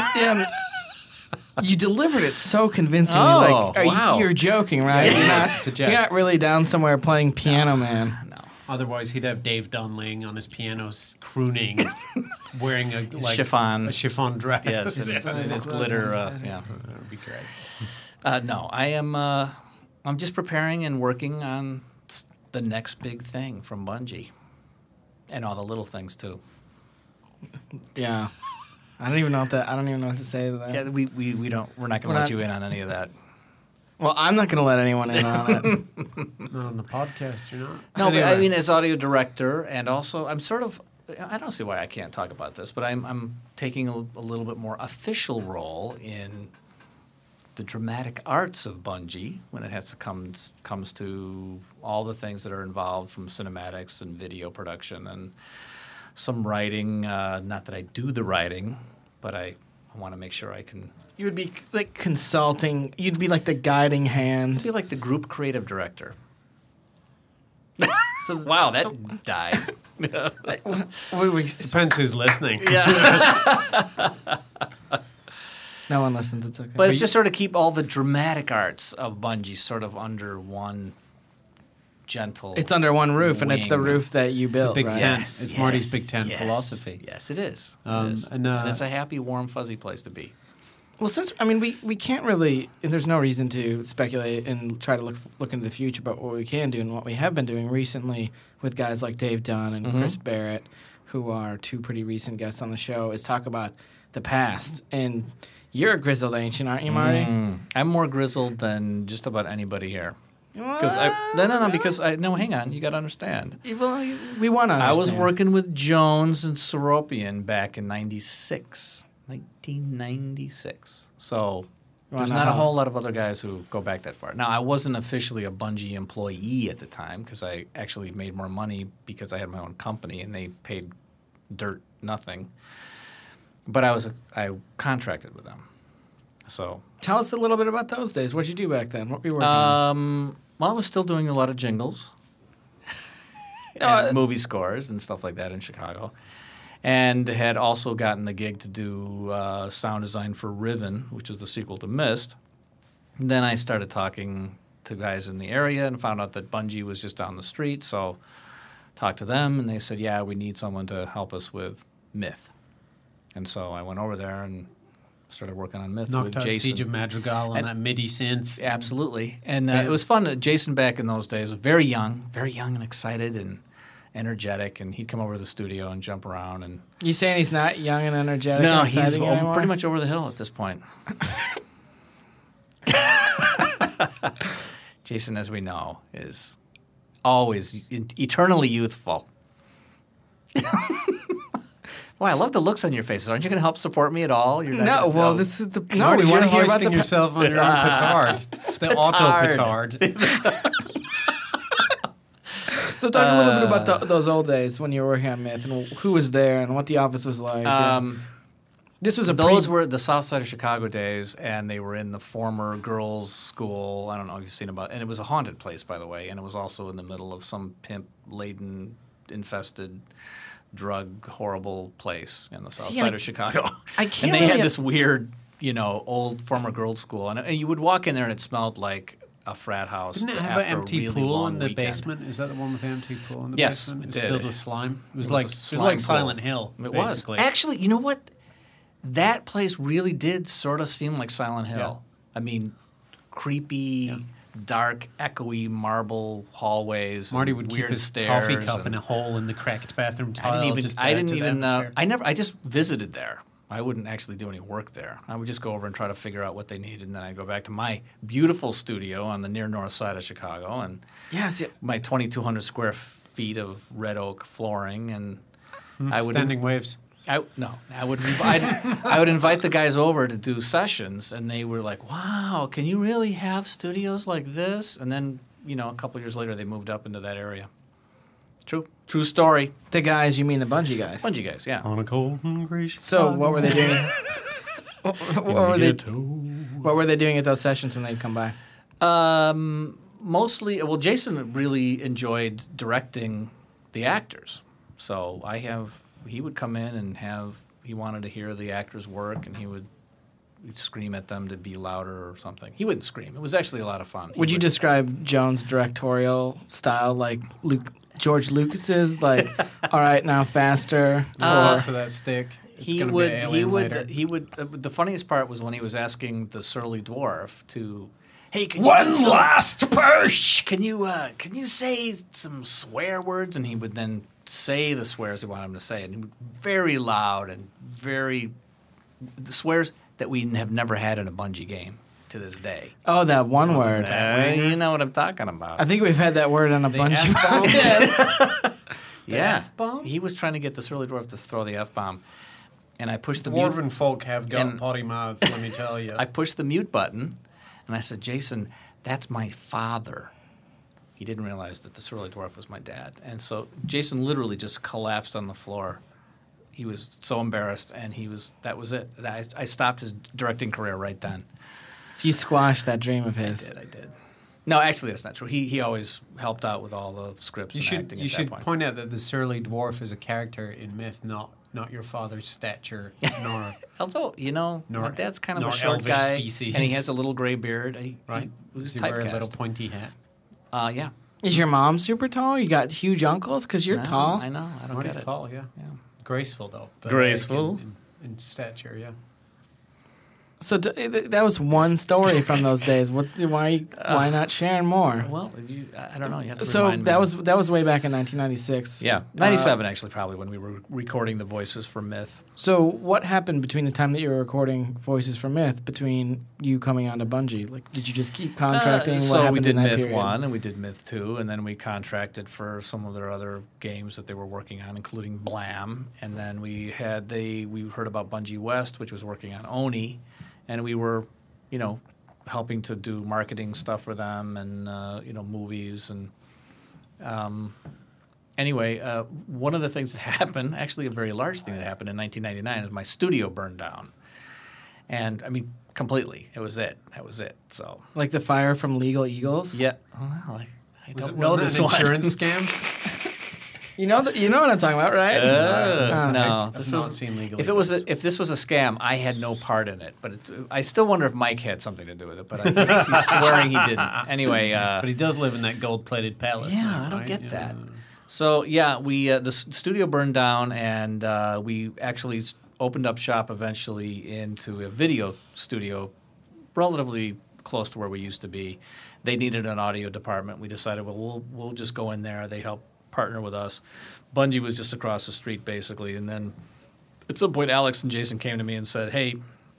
You delivered it so convincingly. Oh, like, wow. You're joking, right? Yeah, it's a jest. You're not really down somewhere playing Piano Man. No. Otherwise, he'd have Dave Dunn laying on his piano, crooning, wearing a Chiffon. a chiffon dress. Yes, it's glitter. Yeah. That would be great. No, I am. I'm just preparing and working on the next big thing from Bungie, and all the little things too. Yeah. I don't even know what to say to that. Yeah, we don't. We're not going to let you in on any of that. Well, I'm not going to let anyone in on it. Not on the podcast, you're not. No, but I Anyway. mean, as audio director, and also I'm sort of. I don't see why I can't talk about this, but I'm taking a little bit more official role in the dramatic arts of Bungie when it comes to all the things that are involved, from cinematics and video production and some writing. Not that I do the writing, but I want to make sure I can. You would be like consulting. You'd be like the guiding hand. Be like the group creative director. So wow, that died. Depends who's listening. No one listens. It's okay. But it's just sort of keep all the dramatic arts of Bungie sort of under one gentle. It's under one roof, and it's the wing. roof that you built, Big right? tent. It's Marty's Big Tent yes, philosophy. Yes, it is. And, And it's a happy, warm, fuzzy place to be. Well, we can't really, and there's no reason to speculate and try to look into the future. But what we can do, and what we have been doing recently with guys like Dave Dunn and Chris Barrett, who are 2 pretty recent guests on the show, is talk about the past. And you're a grizzled ancient, aren't you, Marty? I'm more grizzled than just about anybody here. Because What? no, hang on, you got to understand. Well, we want to. I was working with Jones and Seropian back in 1996. So there's not a whole lot of other guys who go back that far. Now, I wasn't officially a Bungie employee at the time because I actually made more money because I had my own company and they paid dirt nothing. But I contracted with them. So Tell us a little bit about those days. What'd you do back then? What were you working on? well, I was still doing a lot of jingles and movie scores and stuff like that in Chicago. And had also gotten the gig to do sound design for Riven, which is the sequel to Myst. Then I started talking to guys in the area and found out that Bungie was just down the street. So talked to them, and they said, yeah, we need someone to help us with Myth. And so I went over there and started working on Myth Knocked with out Jason. Siege of Madrigal and that MIDI synth. Absolutely. And it was fun. Jason back in those days was very young and excited and energetic, and he'd come over to the studio and jump around. And You saying he's not young and energetic? no, and he's exciting anymore? pretty much over the hill at this point. Jason, as we know, is always eternally youthful. Wow, I love the looks on your faces. Aren't you going to help support me at all? You're No, well, this is the no. Marty, We want to you're hear about hoisting the yourself on your own petard. It's the auto petard. So talk a little bit about those old days when you were working on Myth and who was there and what the office was like. This was Those were the South Side of Chicago days, and they were in the former girls' school. I don't know if you've seen about, and it was a haunted place, by the way, and it was also in the middle of some pimp-laden, infested, drug horrible place in the South Side of Chicago. I can't. And they really had this weird, old former girls' school, and you would walk in there and it smelled like a frat house. Didn't it have an after a empty really pool long in the weekend. basement? Is that the one with the empty pool in the Yes, basement? it It was did. filled with slime. It was It like was a it was slime like pool. Silent Hill. It basically. was. Actually, you know what? That place really did sort of seem like Silent Hill. I mean, creepy, dark, echoey marble hallways. Marty and would keep weird his stairs coffee cup and in a hole in the cracked bathroom tile. I didn't even. just to I add didn't to the even. atmosphere. I just visited there. I wouldn't actually do any work there. I would just go over and try to figure out what they needed, and then I'd go back to my beautiful studio on the near north side of Chicago, and my 2,200 square feet of red oak flooring, and I would Standing waves. I would invite the guys over to do sessions, and they were like, "Wow, can you really have studios like this?" And then, a couple years later, they moved up into that area. True story. The guys, you mean the Bungie guys? Bungie guys, yeah. On a cold and gray So what were they doing? What were they doing at those sessions when they'd come by? Mostly, well, Jason really enjoyed directing the actors. So he would come in and he wanted to hear the actors work, and he'd scream at them to be louder or something. He wouldn't scream. It was actually a lot of fun. Would you describe Jones' directorial style like George Lucas's? Like, all right, now faster. Talk to that stick. It's He gonna be would. Alien later. The funniest part was when he was asking the surly dwarf to, "Hey, can you last push. Can you say some swear words?" And he would then say the swears he wanted him to say, and he would very loud and the swears that we have never had in a Bungie game to this day. Oh, that one word. You know what I'm talking about. I think we've had that word on a bunch of F-bomb. yeah, F-bomb? he was trying to get the surly dwarf to throw the F-bomb, and I pushed the Dwarven mute. folk have got And- potty mouths, let me tell you. I pushed the mute button, and I said, "Jason, that's my father." He didn't realize that the surly dwarf was my dad, and so Jason literally just collapsed on the floor. He was so embarrassed, and that was it. I stopped his directing career right then. So you squashed that dream of his. I did. No, actually, that's not true. He always helped out with all the scripts and acting You at should that point. point out that the surly dwarf is a character in Myth, not your father's stature, nor Although, my dad's kind of nor a short elvish guy, species. and he has a little gray beard. right. He was Does he wear a little typecast. pointy hat? Yeah. Is your mom super tall? You got huge uncles? Because you're No, tall. I know. I don't Marty's get it. tall, yeah. Yeah. Graceful though. But Graceful? in stature, yeah. So that was one story from those days. Why not sharing more? Well, I don't know. You have to So remind me. that was way back in 1996. Yeah, 97 actually, probably when we were recording the voices for Myth. So what happened between the time that you were recording Voices for Myth between you coming onto Bungie? Like, did you just keep contracting? So what we happened did in that Myth period? 1 and we did Myth 2, and then we contracted for some of their other games that they were working on, including Blam. And then we heard about Bungie West, which was working on Oni, and we were, helping to do marketing stuff for them and movies and. Anyway, one of the things that happened, actually a very large thing that happened in 1999, is my studio burned down. And, I mean, completely. That was it. So, Like the fire from Legal Eagles? yeah. Well, I don't Was know that this an one. insurance scam? You know what I'm talking about, right? No, I've not seen Legally if it was Blonde. if this was a scam, I had no part in it. But I still wonder if Mike had something to do with it. But he's swearing he didn't. Anyway, But he does live in that gold-plated palace. yeah, now, I don't right? get that. So yeah, we the studio burned down, and we actually opened up shop eventually into a video studio, relatively close to where we used to be. They needed an audio department. We decided, well, we'll just go in there. They helped partner with us. Bungie was just across the street, basically. And then at some point, Alex and Jason came to me and said, hey,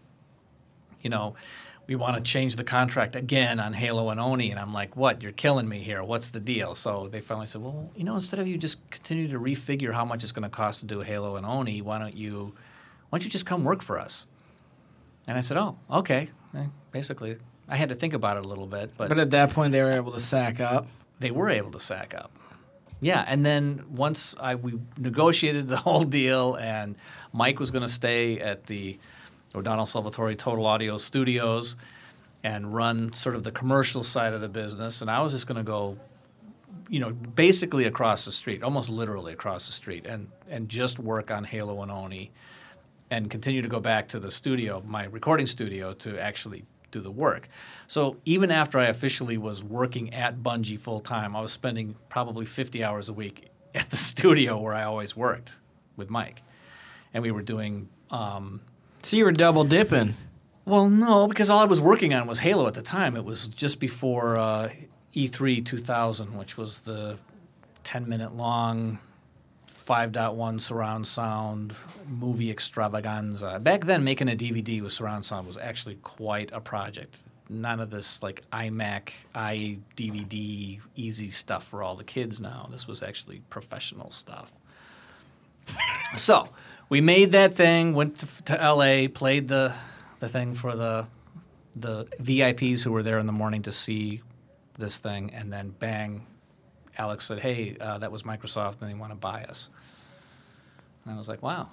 we want to change the contract again on Halo and Oni. And I'm like, what? You're killing me here. What's the deal? So they finally said, well, instead of you just continue to refigure how much it's going to cost to do Halo and Oni, why don't you just come work for us? And I said, oh, okay. Basically, I had to think about it a little bit. But at that point, they were able to sack up. They were able to sack up. Yeah, and then once we negotiated the whole deal, and Mike was going to stay at the O'Donnell Salvatore Total Audio Studios and run sort of the commercial side of the business, and I was just going to go, basically across the street, almost literally across the street, and just work on Halo and Oni, and continue to go back to the studio, my recording studio, to actually do the work. So even after I officially was working at Bungie full time, I was spending probably 50 hours a week at the studio where I always worked with Mike, and we were doing. So you were double dipping. Well, no, because all I was working on was Halo at the time. It was just before E3 2000, which was the 10-minute long 5.1 surround sound movie extravaganza. Back then, making a DVD with surround sound was actually quite a project. None of this like iMac, iDVD, easy stuff for all the kids now. This was actually professional stuff. So we made that thing, went to LA, played the thing for the VIPs who were there in the morning to see this thing, and then bang, Alex said, hey, that was Microsoft, and they want to buy us. And I was like, wow.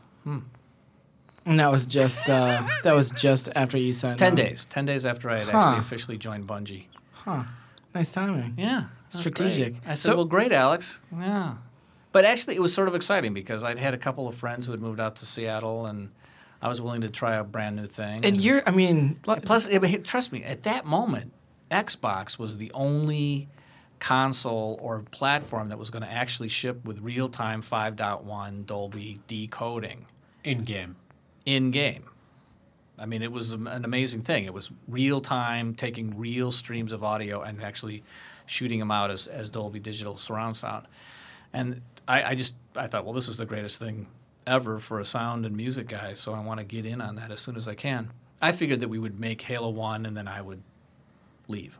And that was just after you signed 10 on. days. 10 days after I had actually officially joined Bungie. Huh. Nice timing. Yeah. That's Strategic. Great. I said, well, great, Alex. Yeah. But actually, it was sort of exciting because I'd had a couple of friends who had moved out to Seattle, and I was willing to try a brand new thing. And plus, trust me, at that moment, Xbox was the only console or platform that was going to actually ship with real-time 5.1 Dolby decoding. In-game. In-game. I mean, it was an amazing thing. It was real-time, taking real streams of audio and actually shooting them out as Dolby Digital surround sound. And I thought, well, this is the greatest thing ever for a sound and music guy, so I want to get in on that as soon as I can. I figured that we would make Halo 1 and then I would leave.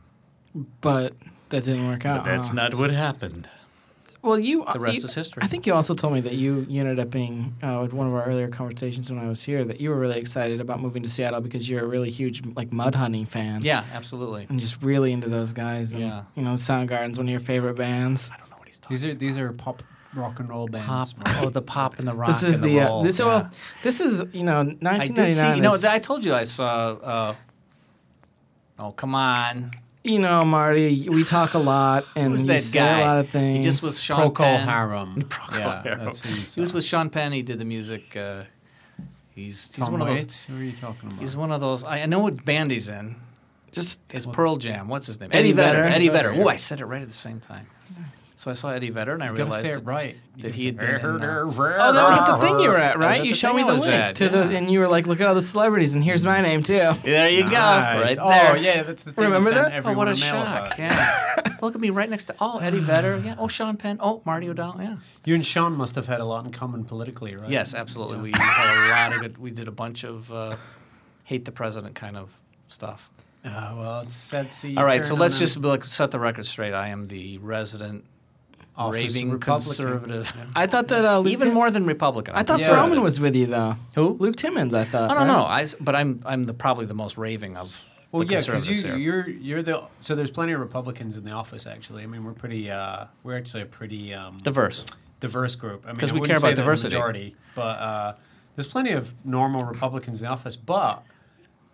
But that didn't work out. But that's not what happened. Well, the rest is history. I think you also told me that you ended up being, with one of our earlier conversations when I was here, that you were really excited about moving to Seattle because you're a really huge Mudhoney fan. Yeah, absolutely. And just really into those guys. And, Yeah. Soundgarden's one of your favorite bands. I don't know what he's talking These are pop rock and roll bands. the pop and the rock This is and the roll. this is 1999. I did see, I told you I saw, oh, come on. Marty, we talk a lot, and Who was you that say guy? a lot of things. He just was Sean Procol Penn. Harum. Procol Yeah, Harum. that's who you He was saw. with Sean Penn. He did the music. He's Tom one of Waits? those. Who are you talking about? He's one of those. I know what band he's in. Just It's Pearl Jam. What's his name? Eddie Vedder. Eddie Vedder. Oh, I said it right at the same time. So I saw Eddie Vedder, and I You gotta realized say it right. that he had been in, oh, that was at the thing you were at, was right? at You the showed thing me I the was link at, to yeah. and you were like, "Look at all the celebrities, and here's my name too." There you go. Nice. Right Oh, there. yeah, that's the thing. Remember you send that? Oh, everyone what a a mail shock. about. Yeah. Look at me right next to, Eddie Vedder. Yeah. Oh, Sean Penn. Oh, Marty O'Donnell. Yeah. You and Sean must have had a lot in common politically, right? Yes, absolutely. We had a lot of good. We did a bunch of hate the president kind of stuff. Well, it's sad to see you All right, turn so on let's them. just set the record straight. I am the resident Office raving Republican. conservative. I thought that Luke Even more than Republican. I thought Yeah. Froman was with you though. Who? Luke Timmons, I thought. I don't right? know. But I'm probably the most raving of Well, the yeah, because conservatives here. you're the so there's plenty of Republicans in the office. Actually, I mean we're actually a pretty Diverse. diverse group. I mean, 'Cause I we wouldn't care about say they're the diversity. majority, but there's plenty of normal Republicans in the office. But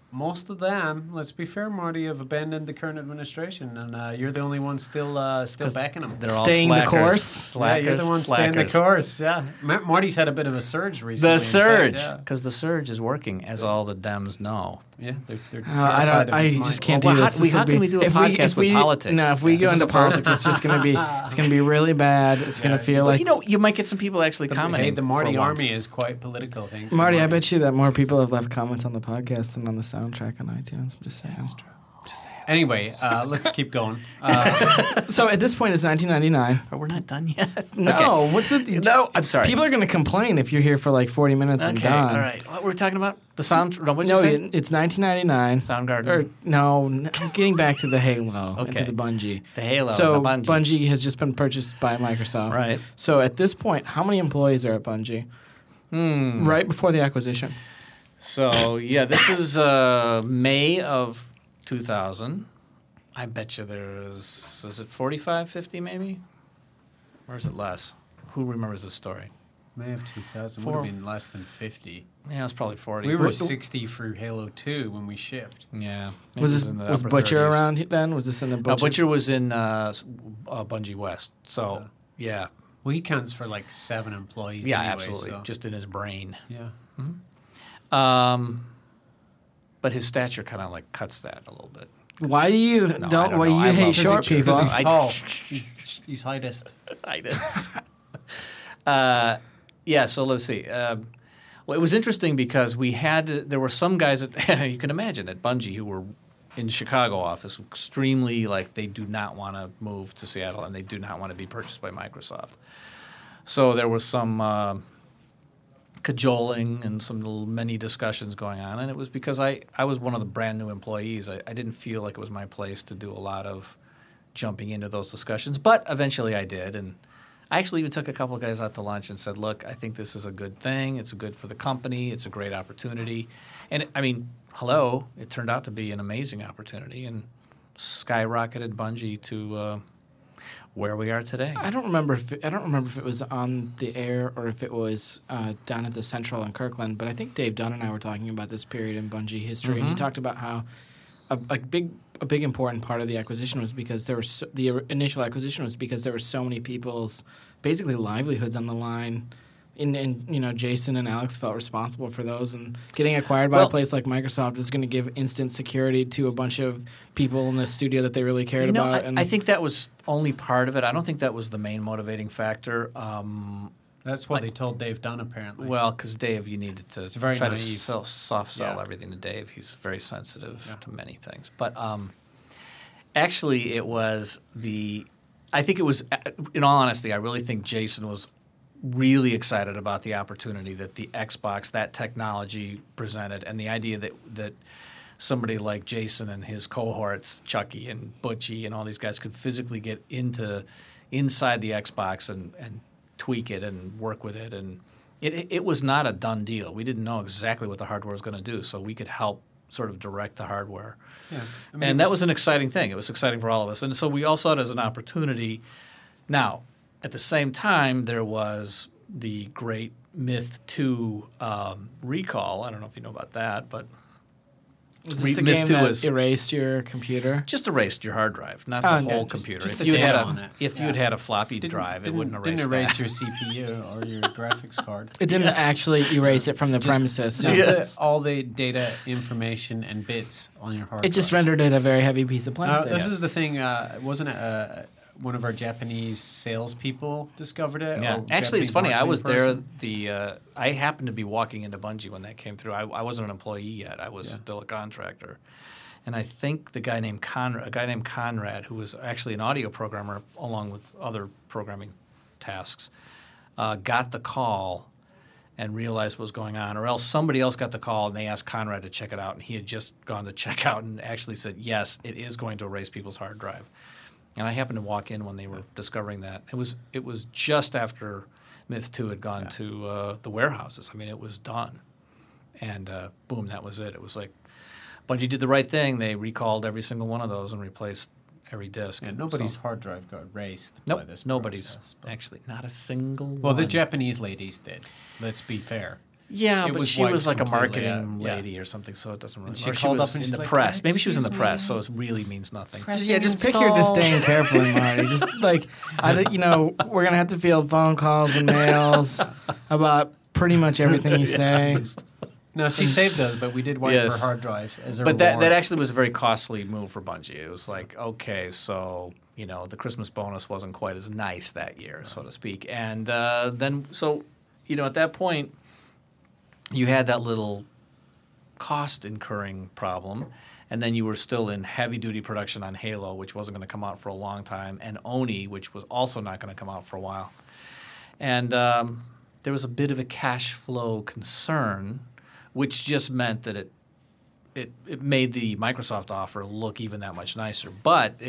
most of them, let's be fair, Marty, have abandoned the current administration, and you're the only one still backing them. They're all Staying the slackers. course? Slackers, Yeah, you're the one staying the course. Yeah, Marty's had a bit of a surge recently. The surge, in fact, because the surge is working, as all the Dems know. yeah, they're I terrified of I its just mind. can't Well, do how- this. This how would can be- we do a if podcast with politics? No, if we go This is into a problem. politics, it's just gonna be really bad. It's gonna feel Well, like you know, you might get some people actually commenting. Hey, the Marty for once. Army is quite political. Thanks, to Marty. I bet you that more people have left comments on the podcast than on the soundtrack on iTunes. I'm just saying. Anyway, let's keep going. So at this point, it's 1999. But we're not done yet. No, Okay. what's the? No, I'm sorry. People are going to complain if you're here for like 40 minutes and Okay, done. all right. What were we talking about? The sound? No, what'd you No, say? it's 1999. Soundgarden. Or no, getting back to the Halo and to Okay. the Bungie. The Halo, So the Bungie. has just been purchased by Microsoft. Right. So at this point, how many employees are at Bungie? Right before the acquisition. So, yeah, this is May of 2000. I bet you there's, is it 45, 50 maybe? Or is it less? Who remembers this story? May of 2000 Four- would have been less than 50. Yeah, it's probably 40. We were 60 through Halo 2 when we shipped. Yeah. maybe Was it this in the was upper Butcher 30s. around then? Was this in the No, Butcher? Butcher was in Bungie West. So, yeah. Well, he counts for like 7 employees. Yeah, anyway, absolutely. so- Just in his brain. yeah. But his stature kind of like cuts that a little bit. Why do you I don't? don't Why know. you I hate love short Butcher people? Because he's I- tall. he's heightest. I just. Yeah, so let's see. Well, it was interesting because there were some guys that you can imagine at Bungie who were in Chicago office extremely like they do not want to move to Seattle and they do not want to be purchased by Microsoft. So there was some cajoling and many discussions going on, and it was because I was one of the brand new employees. I didn't feel like it was my place to do a lot of jumping into those discussions, but eventually I did, and I actually even took a couple of guys out to lunch and said, look, I think this is a good thing. It's good for the company. It's a great opportunity. And, I mean, hello, it turned out to be an amazing opportunity and skyrocketed Bungie to where we are today. I don't remember if it was on the air or if it was down at the Central in Kirkland, but I think Dave Dunn and I were talking about this period in Bungie history, and he talked about how a big important part of the acquisition was because the initial acquisition was because there were so many people's basically livelihoods on the line. And you know, Jason and Alex felt responsible for those, and getting acquired by a place like Microsoft is going to give instant security to a bunch of people in the studio that they really cared about. I think that was only part of it. I don't think that was the main motivating factor. That's what they told Dave Dunn, apparently. Well, because Dave, you needed to very try naive. to soft sell Yeah. everything to Dave. He's very sensitive to many things. But actually, it was I think it was, in all honesty, I really think Jason was really excited about the opportunity that the Xbox, that technology presented, and the idea that somebody like Jason and his cohorts, Chucky and Butchie and all these guys, could physically get inside the Xbox and tweak it and work with it. And it was not a done deal. We didn't know exactly what the hardware was going to do, so we could help sort of direct the hardware. Yeah. And that was an exciting thing. It was exciting for all of us. And so we all saw it as an opportunity. Now, at the same time, there was the great Myth 2 recall. I don't know if you know about that, but was this the Myth game 2 that was erased your computer? just erased your hard drive, not Oh, the okay. whole Just- computer. just If the you had data on it. you had had a floppy drive, it wouldn't erase didn't erase that. your CPU or your graphics card. It didn't actually erase it from the premises. No. Just all the data, information, and bits on your hard It just drive. rendered it a very heavy piece of plastic. This is the thing. Wasn't it one of our Japanese salespeople discovered it? Yeah, or actually, it's Japanese funny. I marketing was person? there. I happened to be walking into Bungie when that came through. I wasn't an employee yet. I was still a contractor, and I think a guy named Conrad, who was actually an audio programmer along with other programming tasks, got the call and realized what was going on, or else somebody else got the call and they asked Conrad to check it out, and he had just gone to check out and actually said, yes, it is going to erase people's hard drive. And I happened to walk in when they were discovering that. It was just after Myth 2 had gone to the warehouses. I mean, it was done. And boom, that was it. It was like Bungie did the right thing. They recalled every single one of those and replaced every disk. Yeah, nobody's So- hard drive got erased Nope, by this nobody's. process, but- Actually, not a single Well, one. the Japanese ladies did. Let's be fair. Yeah, It but was she was wiped like a completely marketing out, yeah. lady or something, so it doesn't really. And she or called was up and in she's the like, press. Maybe she was in the "Excuse press, so me." it really means nothing. Just pick your disdain carefully, Marty. Just like we're gonna have to field phone calls and mails about pretty much everything you say. No, she saved us, but we did wipe Yes. her hard drive as a But reward. that actually was a very costly move for Bungie. It was like, okay, so the Christmas bonus wasn't quite as nice that year, so to speak. And then, so at that point, you had that little cost incurring problem, and then you were still in heavy duty production on Halo, which wasn't going to come out for a long time, and Oni, which was also not going to come out for a while. And there was a bit of a cash flow concern, which just meant that it made the Microsoft offer look even that much nicer. But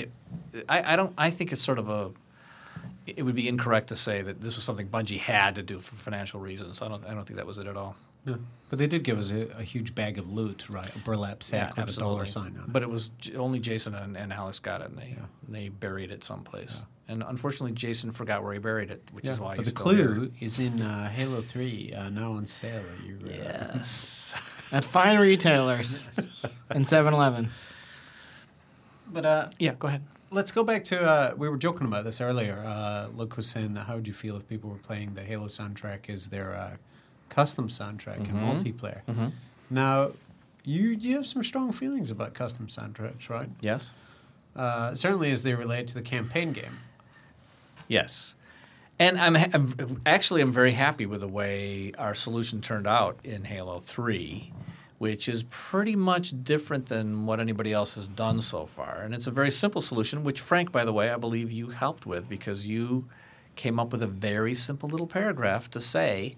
I think it's sort of it would be incorrect to say that this was something Bungie had to do for financial reasons. I don't think that was it at all. No. But they did give us a huge bag of loot, right? A burlap sack with absolutely. a $sign on it. But it was only Jason and Alex got it, and they buried it someplace. Yeah. And unfortunately, Jason forgot where he buried it, which is why but he's the still clue here. is in Halo 3, now on sale. Yes. At fine retailers and 7-Eleven. But Yeah, go ahead. let's go back to, we were joking about this earlier. Luke was saying that how would you feel if people were playing the Halo soundtrack as their custom soundtrack in multiplayer? Mm-hmm. Now, you have some strong feelings about custom soundtracks, right? Yes. Certainly as they relate to the campaign game. Yes. And I'm very happy with the way our solution turned out in Halo 3, which is pretty much different than what anybody else has done so far. And it's a very simple solution, which, Frank, by the way, I believe you helped with because you came up with a very simple little paragraph to say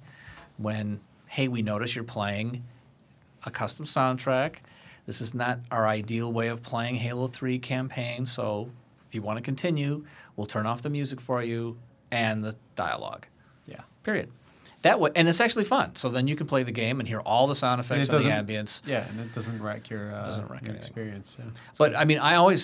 hey, we notice you're playing a custom soundtrack. This is not our ideal way of playing Halo 3 campaign, so if you want to continue, we'll turn off the music for you and the dialogue. Yeah. Period. That way, and it's actually fun. So then you can play the game and hear all the sound effects and the ambience. Yeah, and it doesn't wreck your, anything. experience. Yeah. But I mean,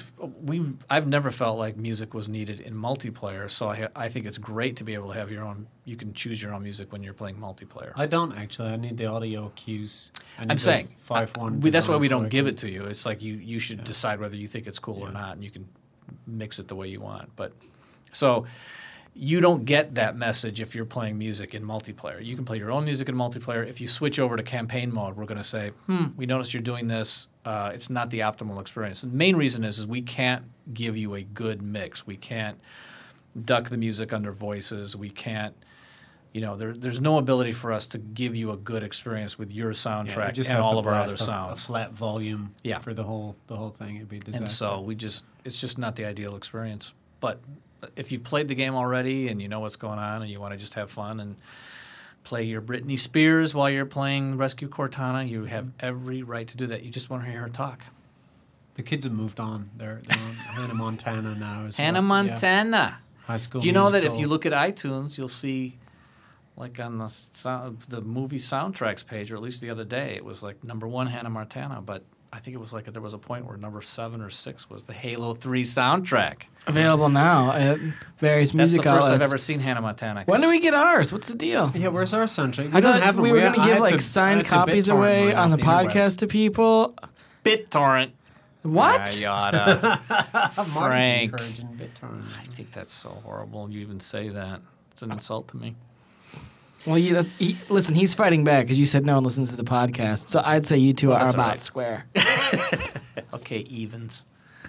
I've never felt like music was needed in multiplayer. So I think it's great to be able to have your own. You can choose your own music when you're playing multiplayer. I don't actually. I need the audio cues. I'm saying 5.1. that's why we don't give it to you. It's like you should decide whether you think it's cool or not, and you can mix it the way you want. But so. You don't get that message if you're playing music in multiplayer. You can play your own music in multiplayer. If you switch over to campaign mode, we're going to say, we noticed you're doing this. It's not the optimal experience. The main reason is we can't give you a good mix. We can't duck the music under voices. We can't, there's no ability for us to give you a good experience with your soundtrack just and have all to of our other blast sounds. A flat volume Yeah. for the whole thing. It'd be a disaster. And so it's just not the ideal experience. But if you've played the game already and you know what's going on and you want to just have fun and play your Britney Spears while you're playing Rescue Cortana, you have every right to do that. You just want to hear her talk. The kids have moved on. They're on Hannah Montana now. Hannah Montana. Yeah. High School Do you know that if Musical. you look at iTunes, you'll see, like on the movie soundtracks page, or at least the other day, it was like number 1 Hannah Montana, but I think it was like there was a point where number 7 or 6 was the Halo 3 soundtrack. Available now at various That's music the first outlets. I've ever seen Hannah Montana. When do we get ours? What's the deal? Yeah, where's our soundtrack? I don't thought have them. we were going to I give had like to- I signed had to copies BitTorrent away mine on off the interwebs. podcast to people. BitTorrent. What? Yada. Marty's Frank. encouraging BitTorrent. I think that's so horrible. You even say that. It's an insult to me. Well, listen, he's fighting back because you said no one listens to the podcast. So I'd say you two are that's about all right. square. Okay, evens.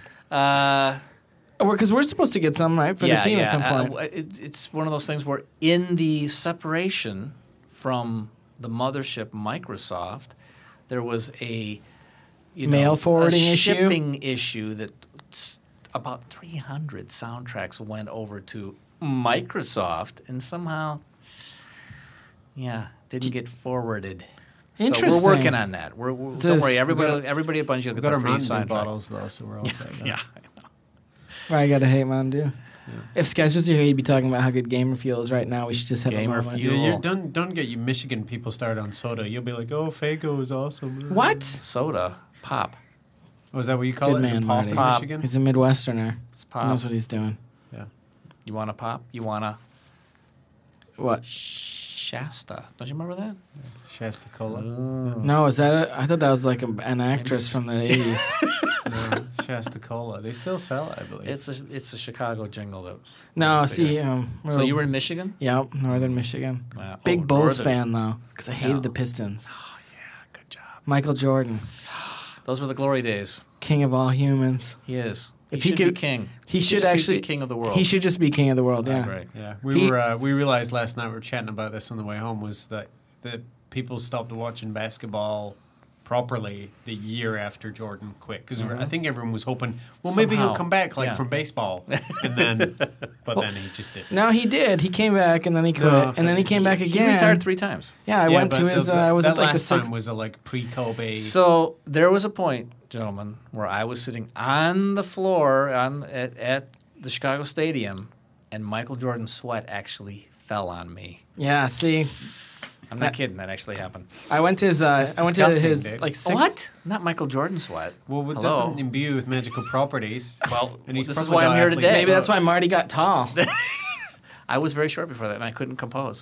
Because we're supposed to get some, right, for the team at some point. It's one of those things where in the separation from the mothership Microsoft, there was a Mail forwarding a issue? shipping issue that about 300 soundtracks went over to Microsoft and somehow, didn't get forwarded. Interesting. So we're working on that. Don't worry, everybody at Bungie will We've get got their our free Mountain Dew soundtrack. bottles, though, so we're all set. Yeah. I gotta hate Mountain Dew. If Sketch was here, he'd be talking about how good Gamer Fuel is right now. We should just have Gamer a moment. Fuel. Yeah, don't get you Michigan people started on soda. You'll be like, oh, Fago is awesome. What? Soda. Pop. Oh, is that what you call Good it? Is man, it pop in Marty. Michigan? He's a Midwesterner. It's He pop. knows what he's doing. Yeah. You want a pop? You want a... What? Shasta. Don't you remember that? Shasta Cola. No, is that? I thought that was like an actress from the 80s. No, Shasta Cola. They still sell it, I believe. It's a Chicago jingle that. No, was see, bigger. So you were in Michigan? Yep, Northern Michigan. Wow. Big Oh, Bulls Northern. fan though, because I hated No. the Pistons. Oh yeah, good job. Michael Jordan, Those were the glory days. king of all humans. He is. If he he should could- be king. He should just be actually the king of the world. He should just be king of the world. Yeah. Right. Yeah, He- we realized last night we were chatting about this on the way home was that people stopped watching basketball properly the year after Jordan quit because I think everyone was hoping, well, maybe he'll Somehow. come back like Yeah. from baseball, and then then he just didn't. No, he did. He came back and then he quit, No, and then he came back He again. retired 3 times. Yeah, I went to his. I was that at like the last sixth. time was a like pre-Kobe. So there was a point, gentlemen, where I was sitting on the floor at the Chicago Stadium, and Michael Jordan's sweat actually fell on me. Yeah, see, I'm not kidding. That actually happened. I went to his. I went to disgusting, his dude. like sixth. What? Not Michael Jordan sweat. Well, it Hello? doesn't imbue with magical properties. Well, and he's this is probably why I'm got here athletes today. Maybe that's why Marty got tall. I was very short before that, and I couldn't compose.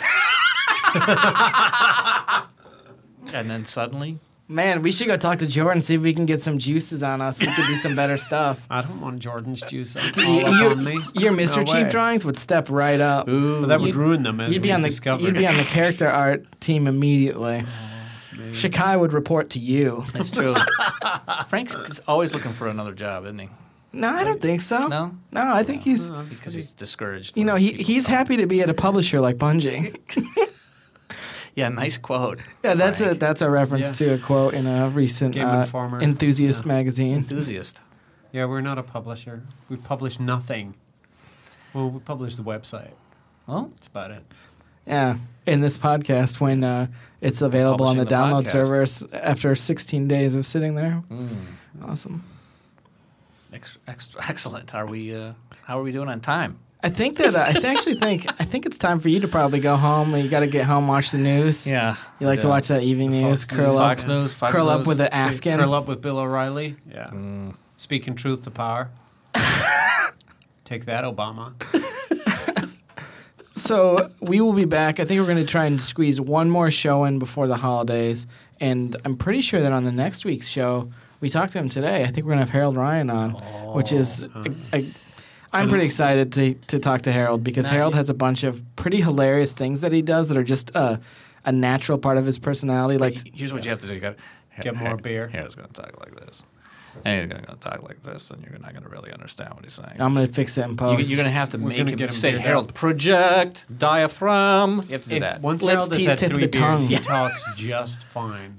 And then suddenly, Man, we should go talk to Jordan, see if we can get some juices on us. We could do some better stuff. I don't want Jordan's juice all You- up on me. Your Mr. No Chief way. drawings would step right up. But that would You'd- ruin them as You'd we be on discovered. You'd be on the character art team immediately. Shakai would report to you. it's true. Frank's always looking for another job, isn't he? No, I don't think so. No? No, I think he's. Because he's discouraged. You know, when he's people- happy to be at a publisher like Bungie. Yeah, nice quote. Yeah, that's Frank. a reference Yeah. to a quote in a recent Game Informer. Enthusiast magazine. Enthusiast. Yeah, we're not a publisher. We publish nothing. Well, we publish the website. Well, That's about it. Yeah, in this podcast when it's available on the Publishing the download podcast. servers after 16 days of sitting there. Awesome. excellent. Are we? How are we doing on time? I think that I think it's time for you to probably go home. You got to get home, watch the news. Yeah. You like to watch that evening The news, Fox curl News. up, Fox News. Fox curl up News. with an See, Afghan. Curl up with Bill O'Reilly. Yeah. Mm. Speaking truth to power. Take that, Obama. So we will be back. I think we're going to try and squeeze one more show in before the holidays, and I'm pretty sure that on the next week's show, we talked to him today. I think we're going to have Harold Ryan on, which is I'm pretty excited to talk to Harold because Now, Harold yeah. has a bunch of pretty hilarious things that he does that are just a natural part of his personality. Like Here's what you have to do. You got Get more beer. Here's going to talk like this. And you're going to talk like this, and you're not going to really understand what he's saying. I'm going to fix it in post. You're going to have to We're make gonna him get him say, geared Harold, up. project, diaphragm. You have to do If that. once Lips, Harold has teeth, had tip 3 of the beers, tongue. he talks just fine.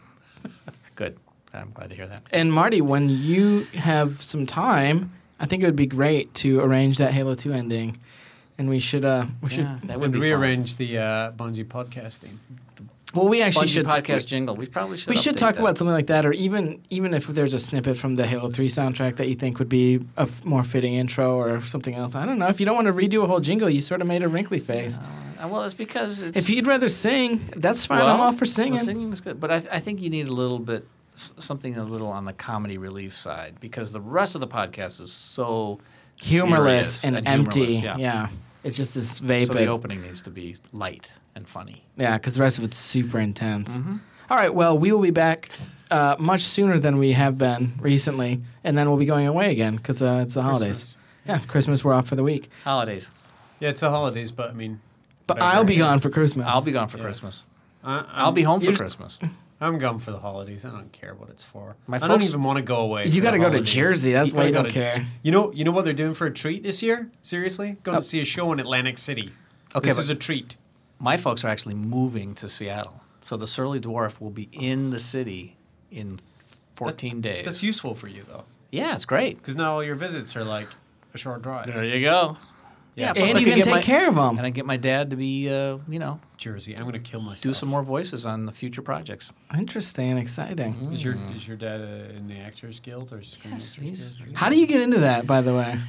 Good. I'm glad to hear that. And Marty, when you have some time, I think it would be great to arrange that Halo 2 ending, and we should Yeah, that would And be rearrange the Bungie podcasting. Well, we actually Bungie should podcast jingle. We probably should. We should update talk that. about something like that, or even if there's a snippet from the Halo 3 soundtrack that you think would be a more fitting intro or something else. I don't know. If you don't want to redo a whole jingle, you sort of made a wrinkly face. Well, it's because it's. If you'd rather sing, that's fine. I'm all for singing. The singing is good, but I think you need a little bit something a little on the comedy relief side because the rest of the podcast is so Humorless serious and empty. humorless, Yeah. It's just this So vapid. the opening needs to be light and funny. Yeah, because the rest of it's super intense. Mm-hmm. All right, well, we will be back much sooner than we have been recently, and then we'll be going away again because it's the holidays. Yeah, Christmas, we're off for the week. Holidays. Yeah, it's the holidays, but I mean, But whatever. I'll be gone for Christmas. I'll be gone for Yeah. Christmas. I'm, I'll be home for you're- Christmas. I'm gone for the holidays. I don't care what it's for. My I don't folks- even want to go away. You got to go to Jersey. That's why you don't care. You know what they're doing for a treat this year? Seriously, going to see a show in Atlantic City. Okay, this but- is a treat. My folks are actually moving to Seattle, so the Surly Dwarf will be in the city in 14 days. That's useful for you though, Yeah, it's great. because now all your visits are like a short drive. There you go. Yeah, plus And I you could can get take care of them. And I get my dad to be, Jersey. I'm going to kill myself. do some more voices on the future projects. Interesting and exciting. Is your dad in the Actors Guild or Screen Actors Guild? How do you get into that, by the way?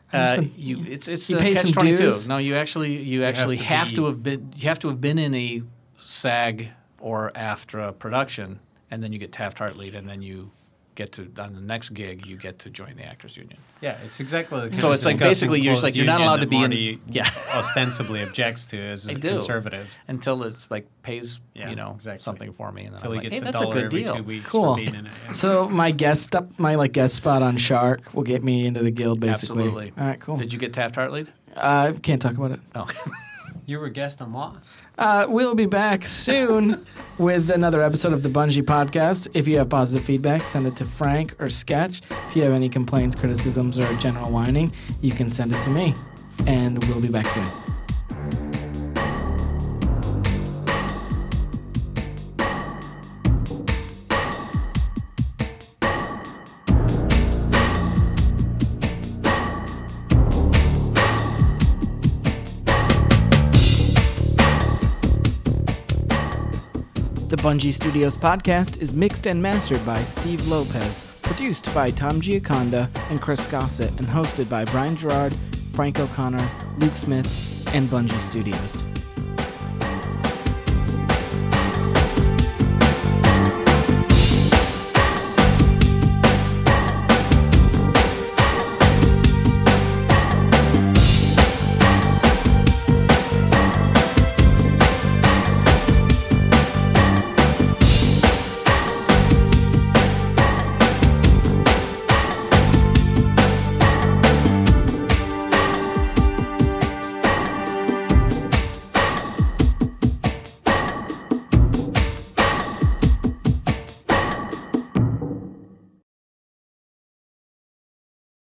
It's you pay some catch-22. dues? No, you actually have to have been in a SAG or AFTRA production, and then you get Taft-Hartley, and then you get to on the next gig you get to join the actors union. Yeah, it's exactly the kind So of it's like disgusting basically you're just closed like, you're not union allowed to that be in- Marty yeah. ostensibly objects to as a I do. conservative. Until it's like pays Yeah, exactly. something for me, and then Until I'm he like, gets hey, a that's a dollar good every deal. 2 weeks Cool. for being in it. Yeah. So my guest spot on Shark will get me into the guild, basically. Absolutely. All right, cool. Did you get Taft-Hartley? Can't talk about it. Oh. You were a guest on what? We'll be back soon with another episode of the Bungie Podcast. If you have positive feedback, send it to Frank or Sketch. If you have any complaints, criticisms, or general whining, you can send it to me. And we'll be back soon. The Bungie Studios podcast is mixed and mastered by Steve Lopez, produced by Tom Giaconda and Chris Gossett, and hosted by Brian Gerard, Frank O'Connor, Luke Smith, and Bungie Studios.